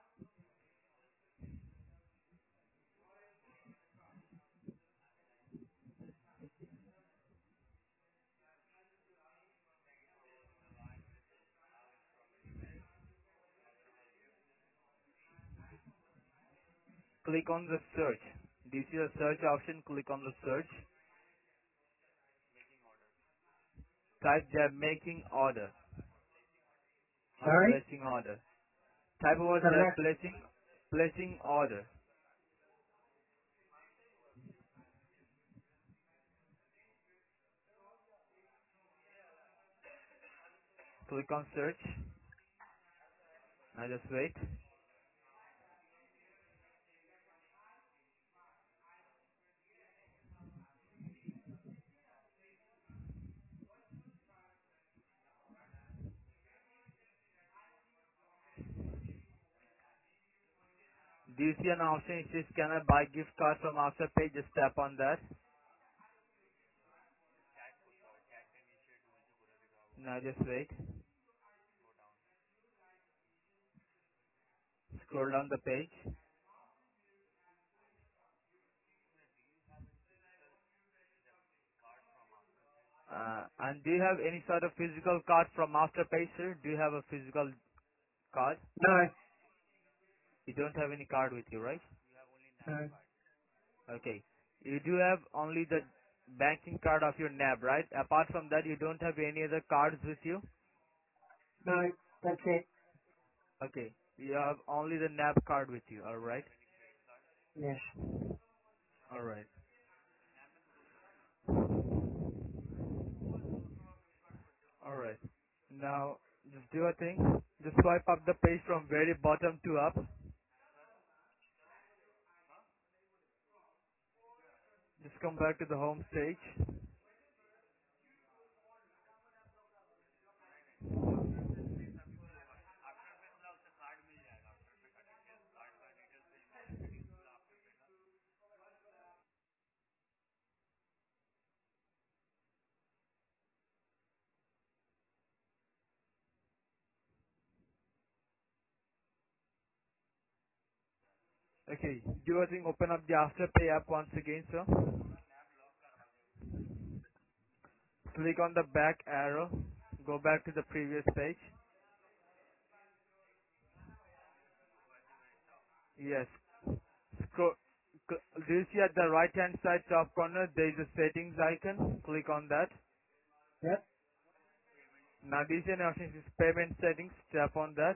Click on the search. Do you see the search option? Click on the search. Type there making order or
Sorry?
placing order. Type over
The
there
left.
placing order. Click on search. Now just wait. Do you see an option? It says can I buy gift card from Afterpay? Just tap on that. Now just wait. Scroll down the page. And do you have any sort of physical card from Afterpay, sir? Do you have a physical card?
No,
You don't have any card with you, right?
no,
Okay. You do have only the banking card of your NAB, right? Apart from that, you don't have any other cards with you?
no, that's it.
Okay. You have only the NAB card with you, alright?
Yes.
Alright. Alright. Now, just do a thing. Just swipe up the page from very bottom to up. Just come back to the home page. Okay. Do a thing. Open up the Afterpay app once again, sir. Click on the back arrow. Go back to the previous page. Yes. Scroll. Do you see at the right hand side top corner there is a settings icon? Click on that.
Yep.
Now this is an option is payment settings. Tap on that.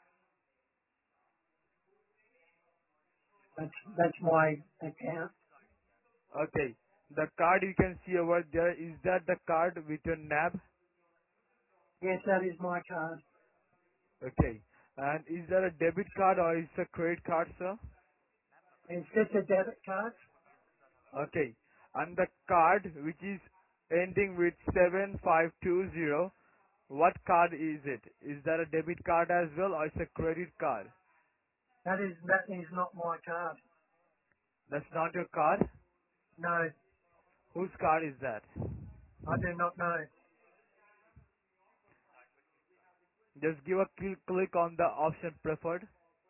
That's my account.
Okay. The card you can see over there, is that the card with your NAB?
Yes, that is my card.
Okay. And is that a debit card or is it a credit card, sir?
It's just a debit card.
Okay. And the card which is ending with 7520, what card is it? Is that a debit card as well or is it a credit card?
That is not my card.
That's not your card?
No,
Whose card is that?
I do not know.
Just give a click on the option preferred.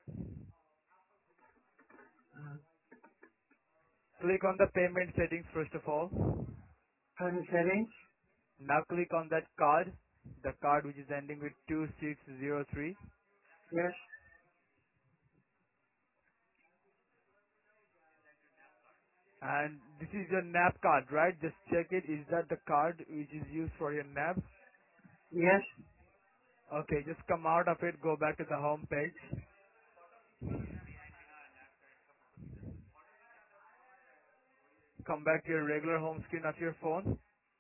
Click on the payment settings first of all.
Payment settings.
Now click on that card, the card which is ending with 2603.
Yes,
And this is your NAB card, right? Just check it. Is that the card which is used for your NAB?
yes.
Okay, just come out of it, go back to the home page. Come back to your regular home screen of your phone.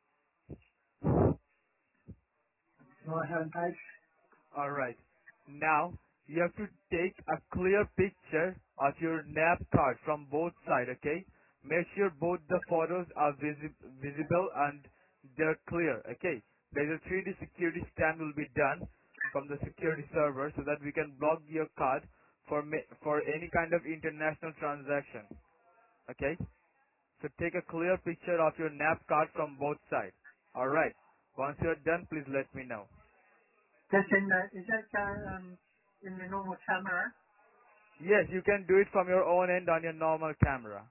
My homepage.
Alright. Now, you have to take a clear picture of your NAB card from both sides, okay? Make sure both the photos are visible and they're clear, okay? There's a 3D security scan will be done from the security server so that we can block your card for any kind of international transaction. Okay? So take a clear picture of your NAP card from both sides. Alright. Once you're done, please let me know.
Just in the, is that in the normal camera?
Yes, you can do it from your own end on your normal camera.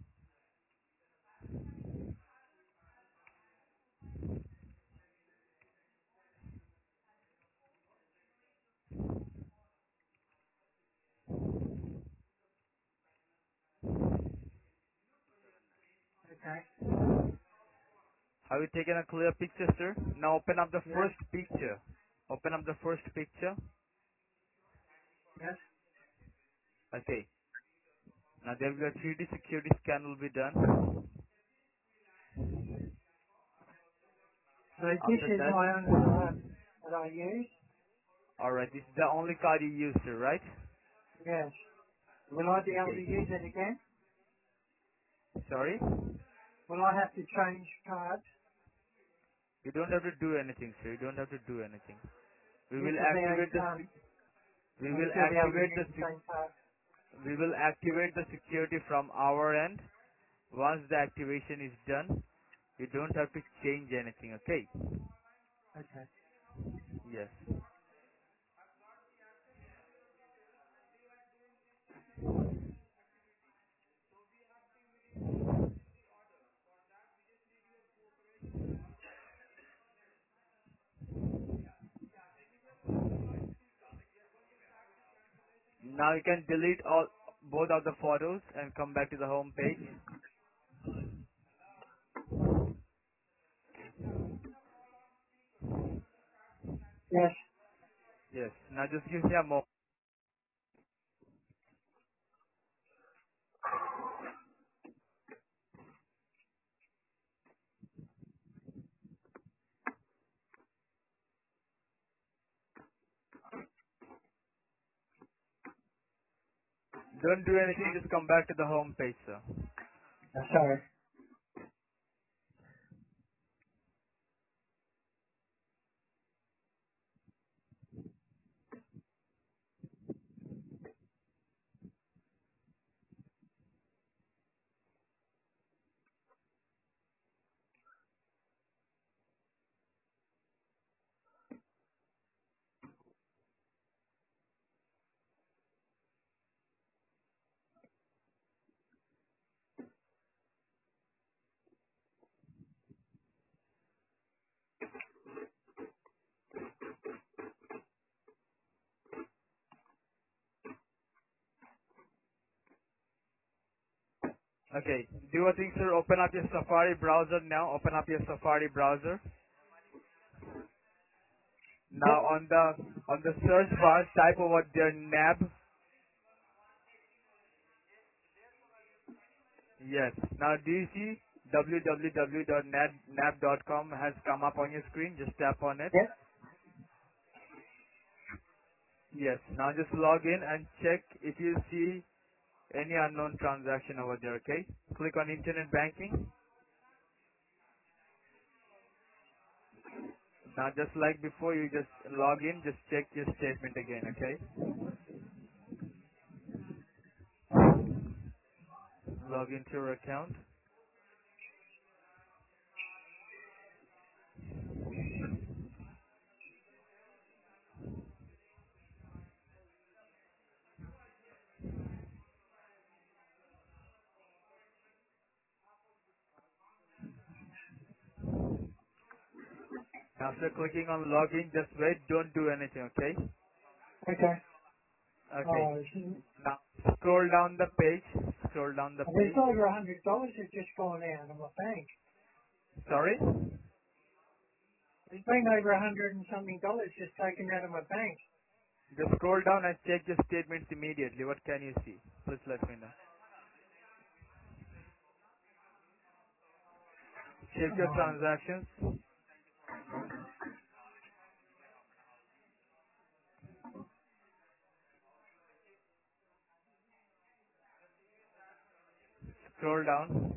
Okay.
Have you taken a clear picture, sir? Now open up the
Yes.
first picture. Open up the first picture.
Yes.
Okay. Now there will be a 3D security scan will be done.
So this
After
is
that,
my only card that I use.
alright, this is the only card you use, sir, right?
Yes. Will I be able to use
Okay.
it again?
Sorry?
Will I have to change cards?
You don't have to do anything, sir. You don't have to do anything. We
This
will
will be
activate the we
I'll
will
still be able to
activate
use the same card.
we will activate the security from our end. Once the activation is done, you don't have to change anything, okay?
Okay.
Yes. Now you can delete all both of the photos and come back to the home page.
Yes.
Yes. Now just give me a moment. Don't do anything, just come back to the home page, sir.
Sorry.
Okay. Do a thing, sir. Open up your Safari browser now. Open up your Safari browser. Now
Yep.
on the search bar, type over there NAB. Yes. Now do you see www.nab.com has come up on your screen? Just tap on it.
Yep.
Yes. Now just log in and check if you see any unknown transaction over there, okay? Click on internet banking. Now just like before, you just log in, just check your statement again, okay? Log into your account. After clicking on login, just wait, don't do anything, okay?
Okay.
Okay.
Oh,
Now scroll down the page. Scroll down the
there's
page.
over $100 has just gone out of my bank.
Sorry?
There's been over 100 and something dollars just taken out of my bank.
Just scroll down and check your statements immediately. What can you see? Please let me know. Check your
Oh,
transactions. Scroll down.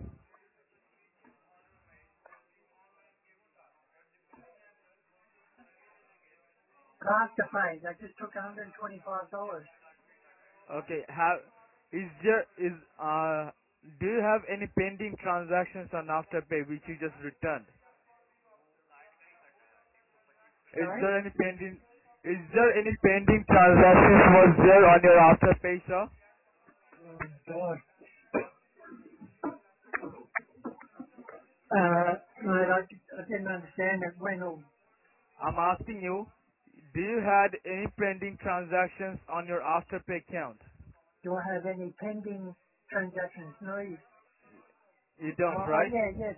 Afterpay, they just took $125.
Okay. Have is there is Do you have any pending transactions on Afterpay which you just returned? Is
Sorry?
there any pending? Is there any pending transactions was there on your Afterpay, sir?
Oh, God. Mate, I didn't understand it. When or
I'm asking you, do you had any pending transactions on your Afterpay account?
do I have any pending transactions? No.
You don't, right?
Yeah, yes.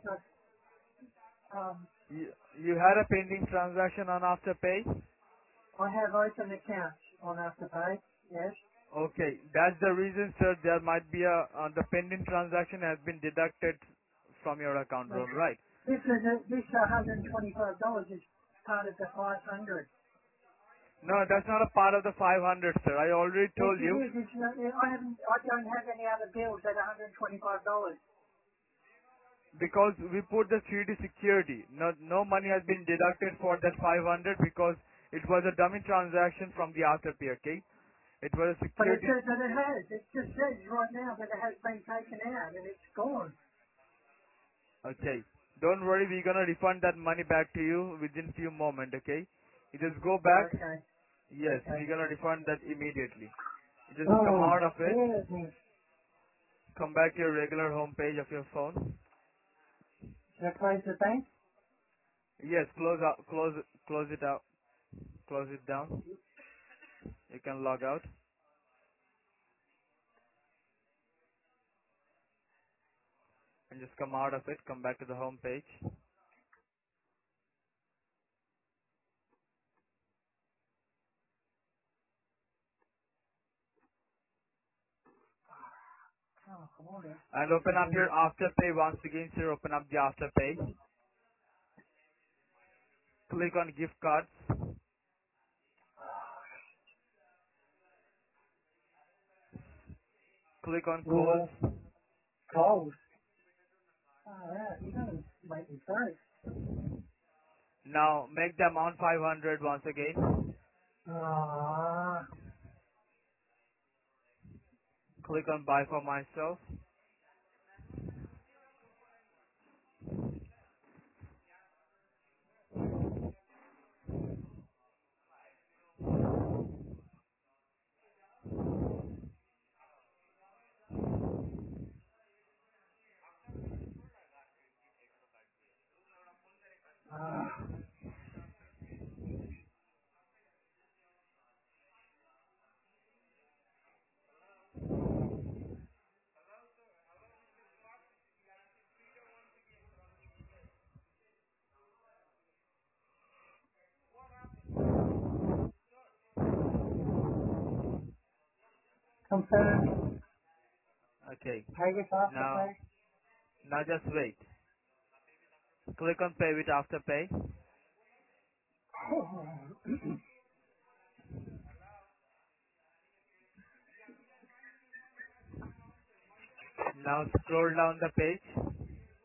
You had a pending transaction on Afterpay?
I have open accounts on Afterpay. Yes.
Okay, that's the reason, sir. There might be the pending transaction has been deducted from your account, all
Okay.
right?
This $125 is part of the 500.
No, that's not a part of the 500, sir. I already
Yes,
told
it
you
is. It's not, I don't have any other bills at $125.
because we put the 3D security. No money has been deducted for that 500 because it was a dummy transaction from the Afterpay, okay? It was a
But it
security.
says that it has. It just says right now that it has been taken out and it's gone.
Okay. Don't worry, we're gonna refund that money back to you within few moments, okay? You just go back.
Okay.
Yes,
Okay.
we're gonna refund that immediately. You just come
Oh,
out of it,
bear with me.
come back to your regular home page of your phone.
Should I close the bank?
Yes, close it out, close it down. You can log out and just come out of it, come back to the home page.
Oh, come on.
And open up your Afterpay once again, sir. Open up the Afterpay. Click on gift cards. Click on
Yeah.
codes.
Cold. Oh, yeah. You don't make me break.
Now make the amount 500 once again.
Ah.
Click on buy for myself.
Ah. Confirm.
Okay.
Pay with Afterpay.
Now, now just wait. Click on pay with Afterpay. Now scroll down the page.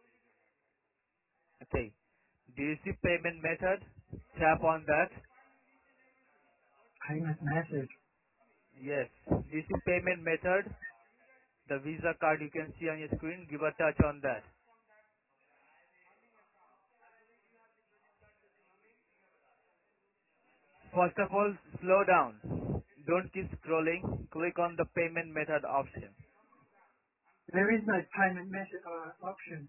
Okay. Do you see payment method? Tap on that.
Payment method.
Yes. Do you see payment method? The Visa card you can see on your screen. Give a touch on that. First of all, slow down. Don't keep scrolling. Click on the payment method option.
There is no payment method option.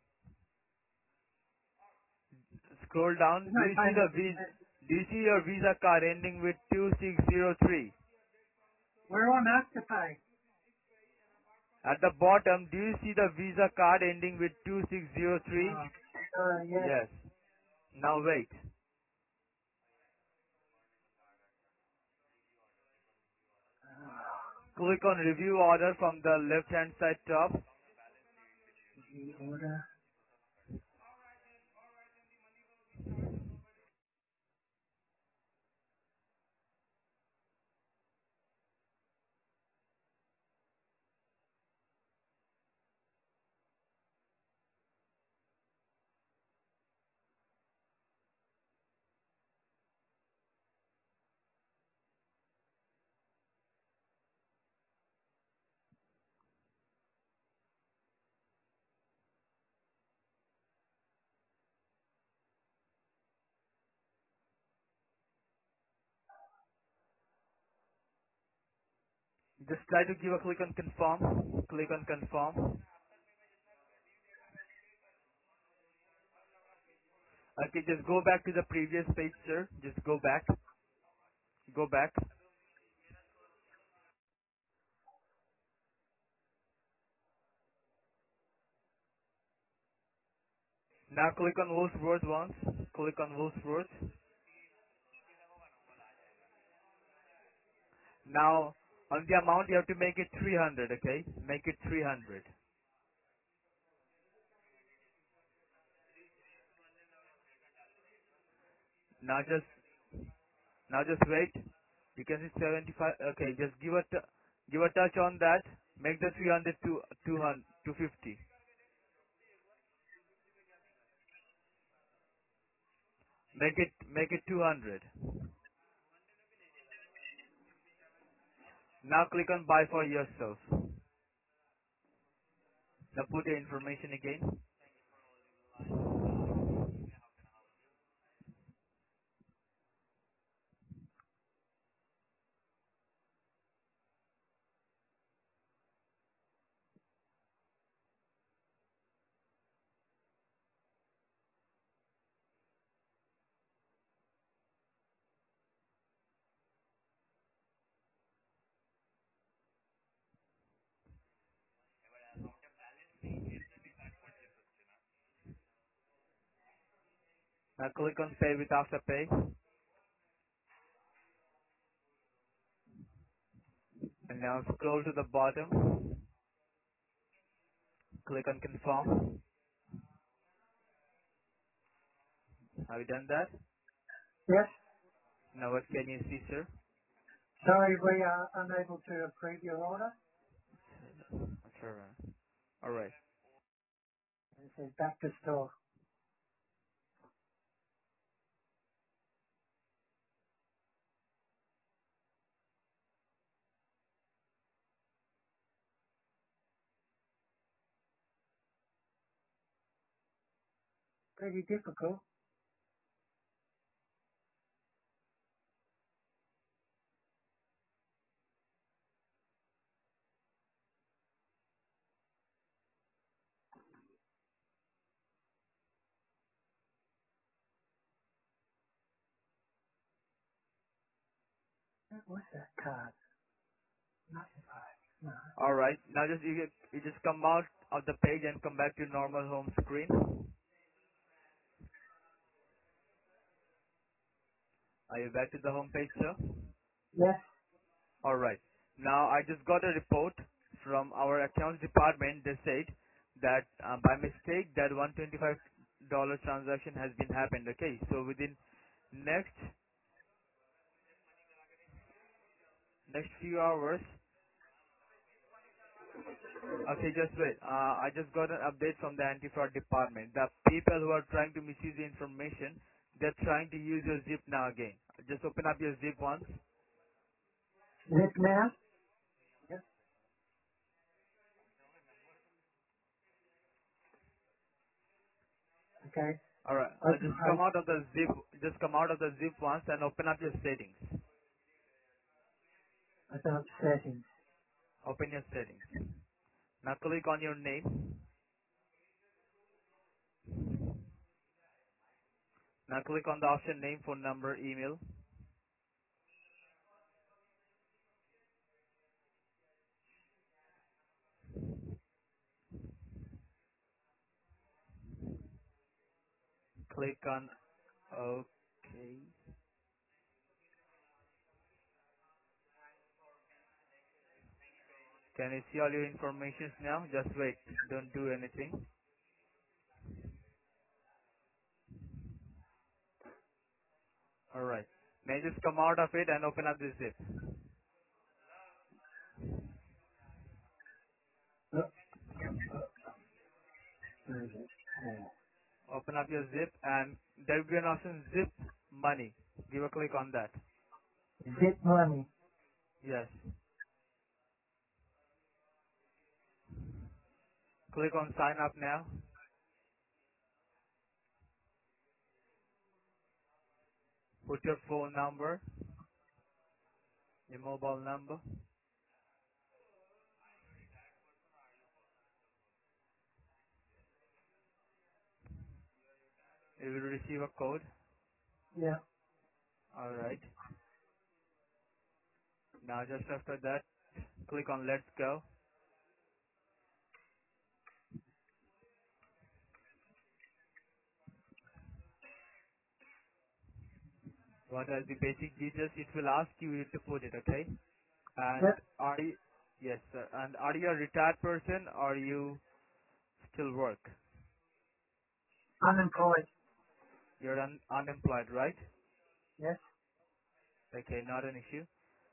Scroll down.
There's no payment method.
Do you see your Visa card ending with 2603?
We're on Afterpay.
At the bottom, do you see the Visa card ending with 2603?
Yes.
Yes. Now wait. Click on review order from the left hand side top.
The order.
Just try to give a click on confirm. Click on confirm. Okay, just go back to the previous page, sir. Just go back. Go back. Now click on Woolworth once. Click on Woolworth. Now, on the amount, you have to make it 300, okay? Make it 300. Now just, now just wait. You can see 75, okay, just give a touch on that. Make the 300 to 200, 250. Make it 200. Now click on buy for yourself. Now put your information again. Now click on pay with Afterpay. And now scroll to the bottom. Click on confirm. Have you done that?
Yes.
Now what can you see, sir?
Sorry, we are unable to approve your order.
That's alright. Alright.
It says back to store. Pretty difficult. What's that card? Nothing. No.
Alright. Now you just come out of the page and come back to normal home screen. Are you back to the home page, sir?
Yes.
Alright. Now I just got a report from our accounts department. They said that by mistake that $125 transaction has been happened. Okay. So within next few hours. Okay, just wait. I just got an update from the anti-fraud department. The people who are trying to misuse the information, they're trying to use your zip now again. Just open up your zip once.
Zip now? Yes. Okay.
Alright,
Open
just come
page.
out of the zip, just come out of the zip once and open up your settings.
Open up settings.
Open your settings. Now click on your name. Now click on the option name, phone number, email. Click on OK. Can you see all your information now? Just wait. Don't do anything. Alright. Now just come out of it and open up the zip.
Oh, where is it? There.
Open up your zip and there will be an option zip money. Give a click on that.
Zip money.
Yes. Click on sign up now. Put your phone number, your mobile number. You will receive a code.
Yeah.
Alright. Now just after that, click on Let's Go. What are the basic details? It will ask you to put it, okay? And
Yep.
are you, yes sir, and are you a retired person or you still work?
Unemployed.
You're unemployed, right?
Yes.
Okay, not an issue.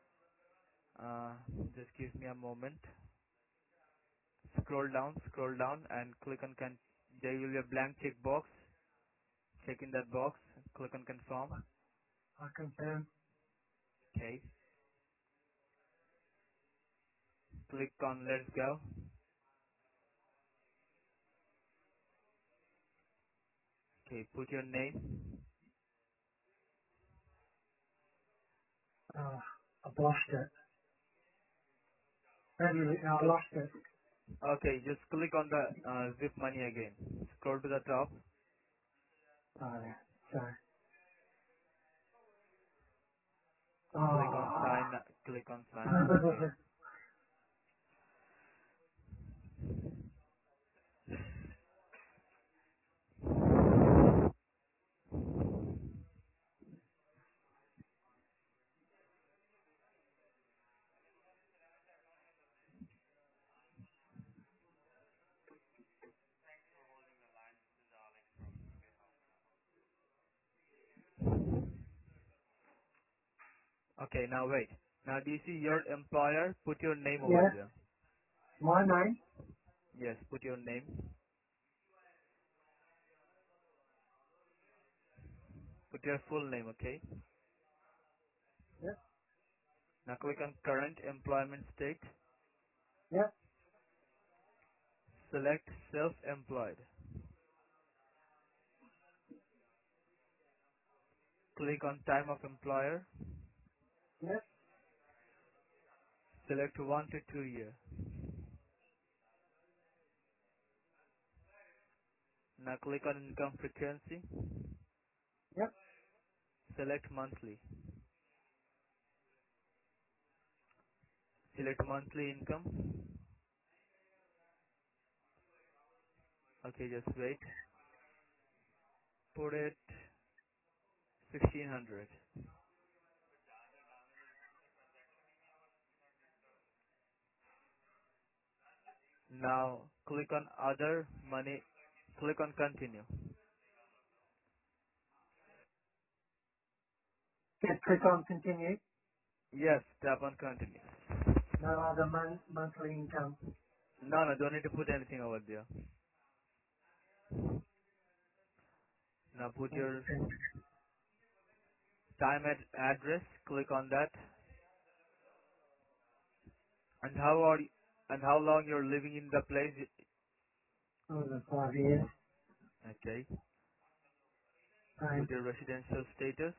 Just give me a moment. Scroll down and click on there will be a blank check box. Check in that box, click on confirm.
I confirm.
Okay. Click on let's go. Okay, put your name.
I've lost it. I lost it.
Okay, just click on the zip money again. Scroll to the top.
Oh, yeah. Sorry.
Click on
Oh.
sign. Click on sign up. Okay. Okay, now wait. Now do you see your employer? Put your name over
Yeah.
there.
My name.
Yes, put your name. Put your full name, okay?
Yep.
Now click on current employment state.
Yep.
Select self-employed. Click on time of employer.
Yep.
Select 1 to 2 year. Now click on income frequency.
Yep.
Select monthly. Select monthly income. Okay, just wait. Put it 1600. Now click on other money. Click on continue.
Just click on continue.
Yes, tap on continue.
No other monthly income.
No, no, don't need to put anything over there. Now put your time at address. Click on that. And and how long you're living in the place.
Over 5 years.
Okay.
Fine.
Put your residential status.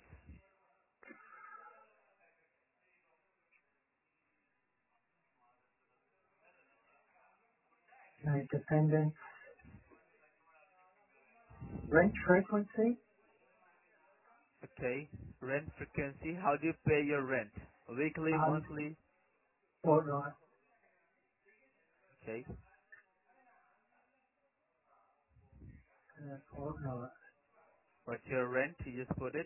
No dependent. Rent frequency.
Okay. Rent frequency. How do you pay your rent? Weekly,
Um,
monthly?
fortnight.
Okay.
Fortnight.
What's your rent? You just put it.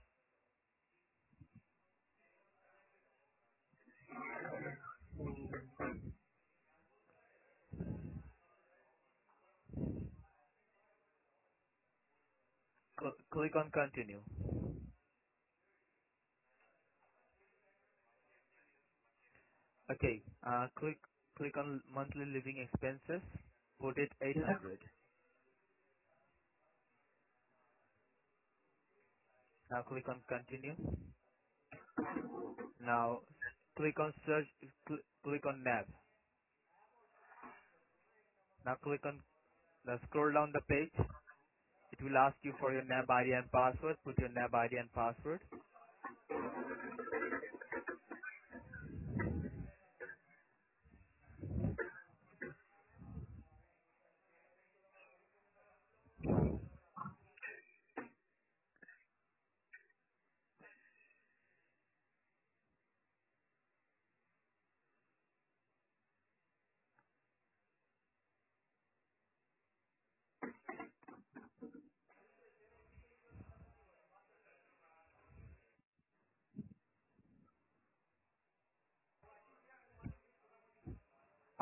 Click on continue. Okay. Click on monthly living expenses. Put it
Yep.
800. Now click on continue. Now click on search. Click on NAB. Now now scroll down the page. It will ask you for your NAB ID and password. Put your NAB ID and password.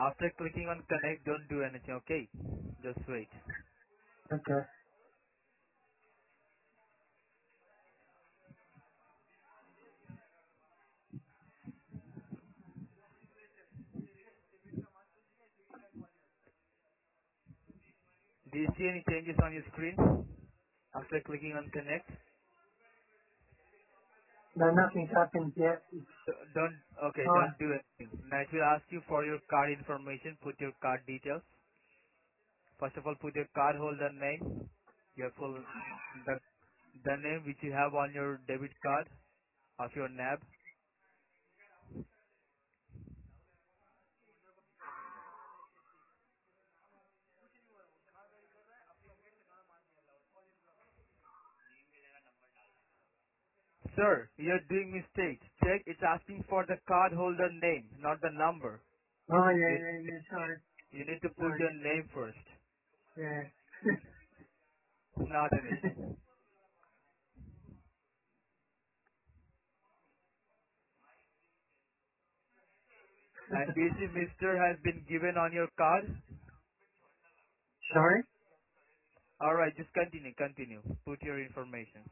After clicking on connect, don't do anything, okay? Just wait.
Okay.
Do you see any changes on your screen after clicking on connect?
No, nothing's happened yet. It's
Don't, okay,
fine.
don't do anything. Now it will ask you for your card information. Put your card details. First of all, put your card holder name, your full, the, the name which you have on your debit card of your NAB. Sir, you're doing mistake. Check, it's asking for the card holder name, not the number.
Oh, yeah,
You,
yeah, yeah, sorry.
you need to put
Sorry.
your name first,
Yeah.
not an issue. And do you see Mr. has been given on your card?
Sorry?
Alright, just continue. Put your information.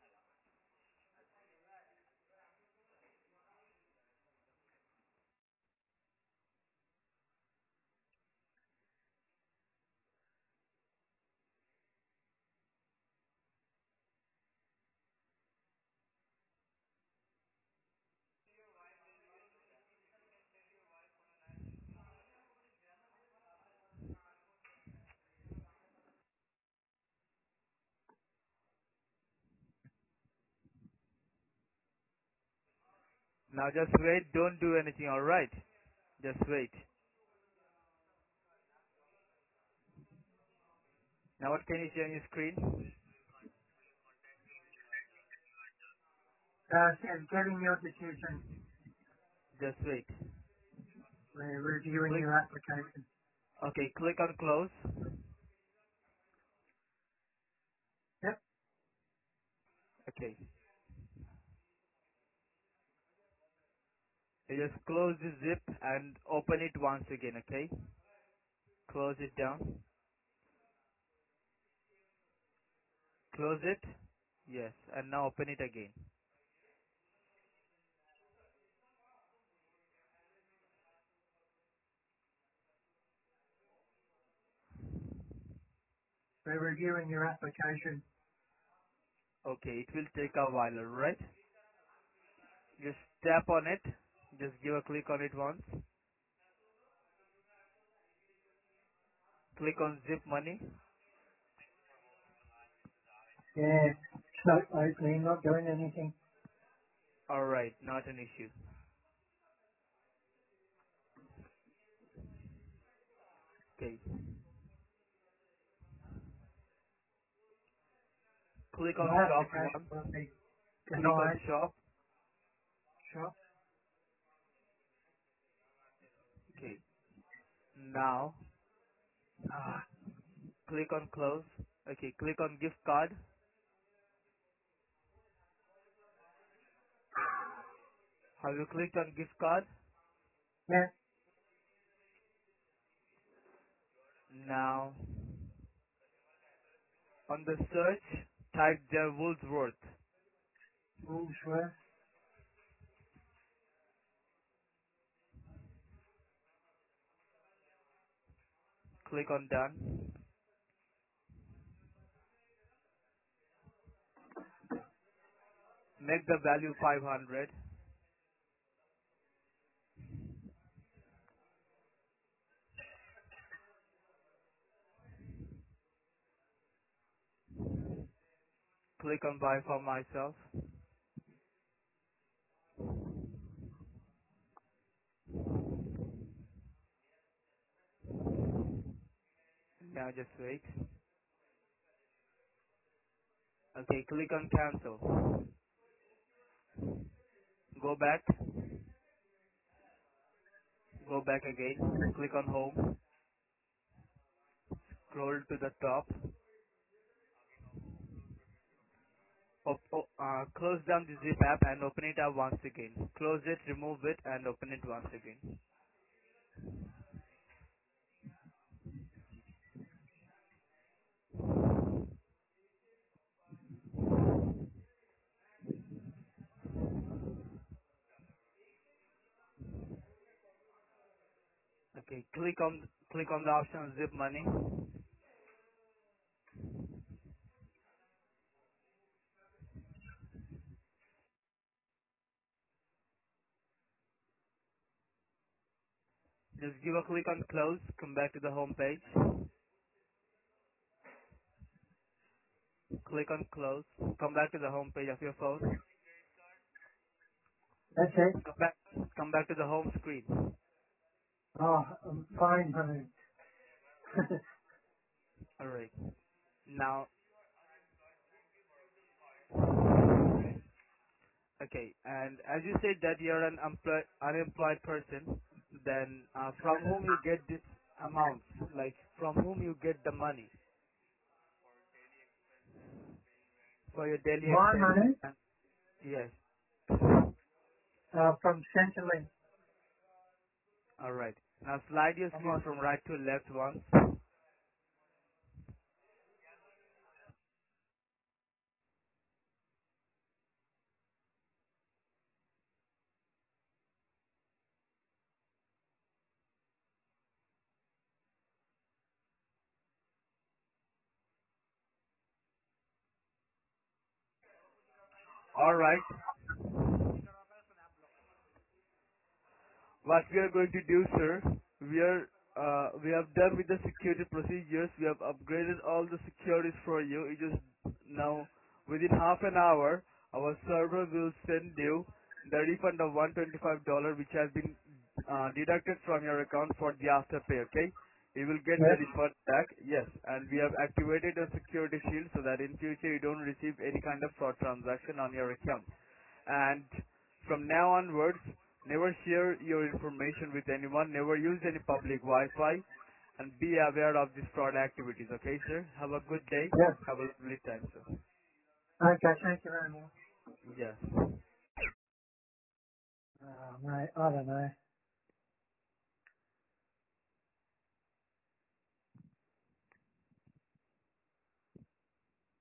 Now just wait, don't do anything, alright? Just wait. Now what can you see on your screen?
Says getting your decision.
Just wait.
We're reviewing
Click,
your application.
okay, click on close.
Yep.
Okay. You just close the zip and open it once again, okay? Close it down. Close it. Yes, and now open it again.
We're reviewing your application.
Okay, it will take a while, alright? Just tap on it. Just give a click on it once. Click on zip money.
Yeah. It's not opening, not doing anything.
Alright, not an issue. Okay. Click on
My
shop
application
once.
will be
Click on
denied.
shop.
Shop.
Okay. Now,
Ah,
click on close. Okay, click on gift card. Have you clicked on gift card?
yeah.
Now, on the search, type the Woolsworth.
Woolsworth.
Click on done. Make the value 500. Click on buy for myself. Now just wait. Okay, click on cancel. Go back. Go back again. Click on home. Scroll to the top. Close down the zip app and open it up once again. Close it, remove it, and open it once again. Okay, click on the option zip money. Just give a click on close, come back to the home page. Click on close, come back to the home page of your phone.
That's it.
Come back to the home screen.
Oh, I'm fine, honey.
Alright. Now, okay, and as you said that you're an unemployed person, then from whom you get this amount, like from whom you get the money for your daily
My
expenses.
money,
And yes,
from Centrelink.
alright. Now slide your
I'm
screen
on.
from right to left once. Alright, what we are going to do, sir, we have done with the security procedures. We have upgraded all the securities for you. You just now within half an hour, our server will send you the refund of $125 which has been deducted from your account for the afterpay. Okay, you will get the
Yes.
refund back. Yes, and we have activated a security shield so that in future you don't receive any kind of fraud transaction on your account. And from now onwards, never share your information with anyone, never use any public Wi-Fi, and be aware of these fraud activities. Okay, sir? Have a good day.
Yes.
Have a lovely time, sir.
Okay, thank you very much.
Yes.
Mate, I don't know.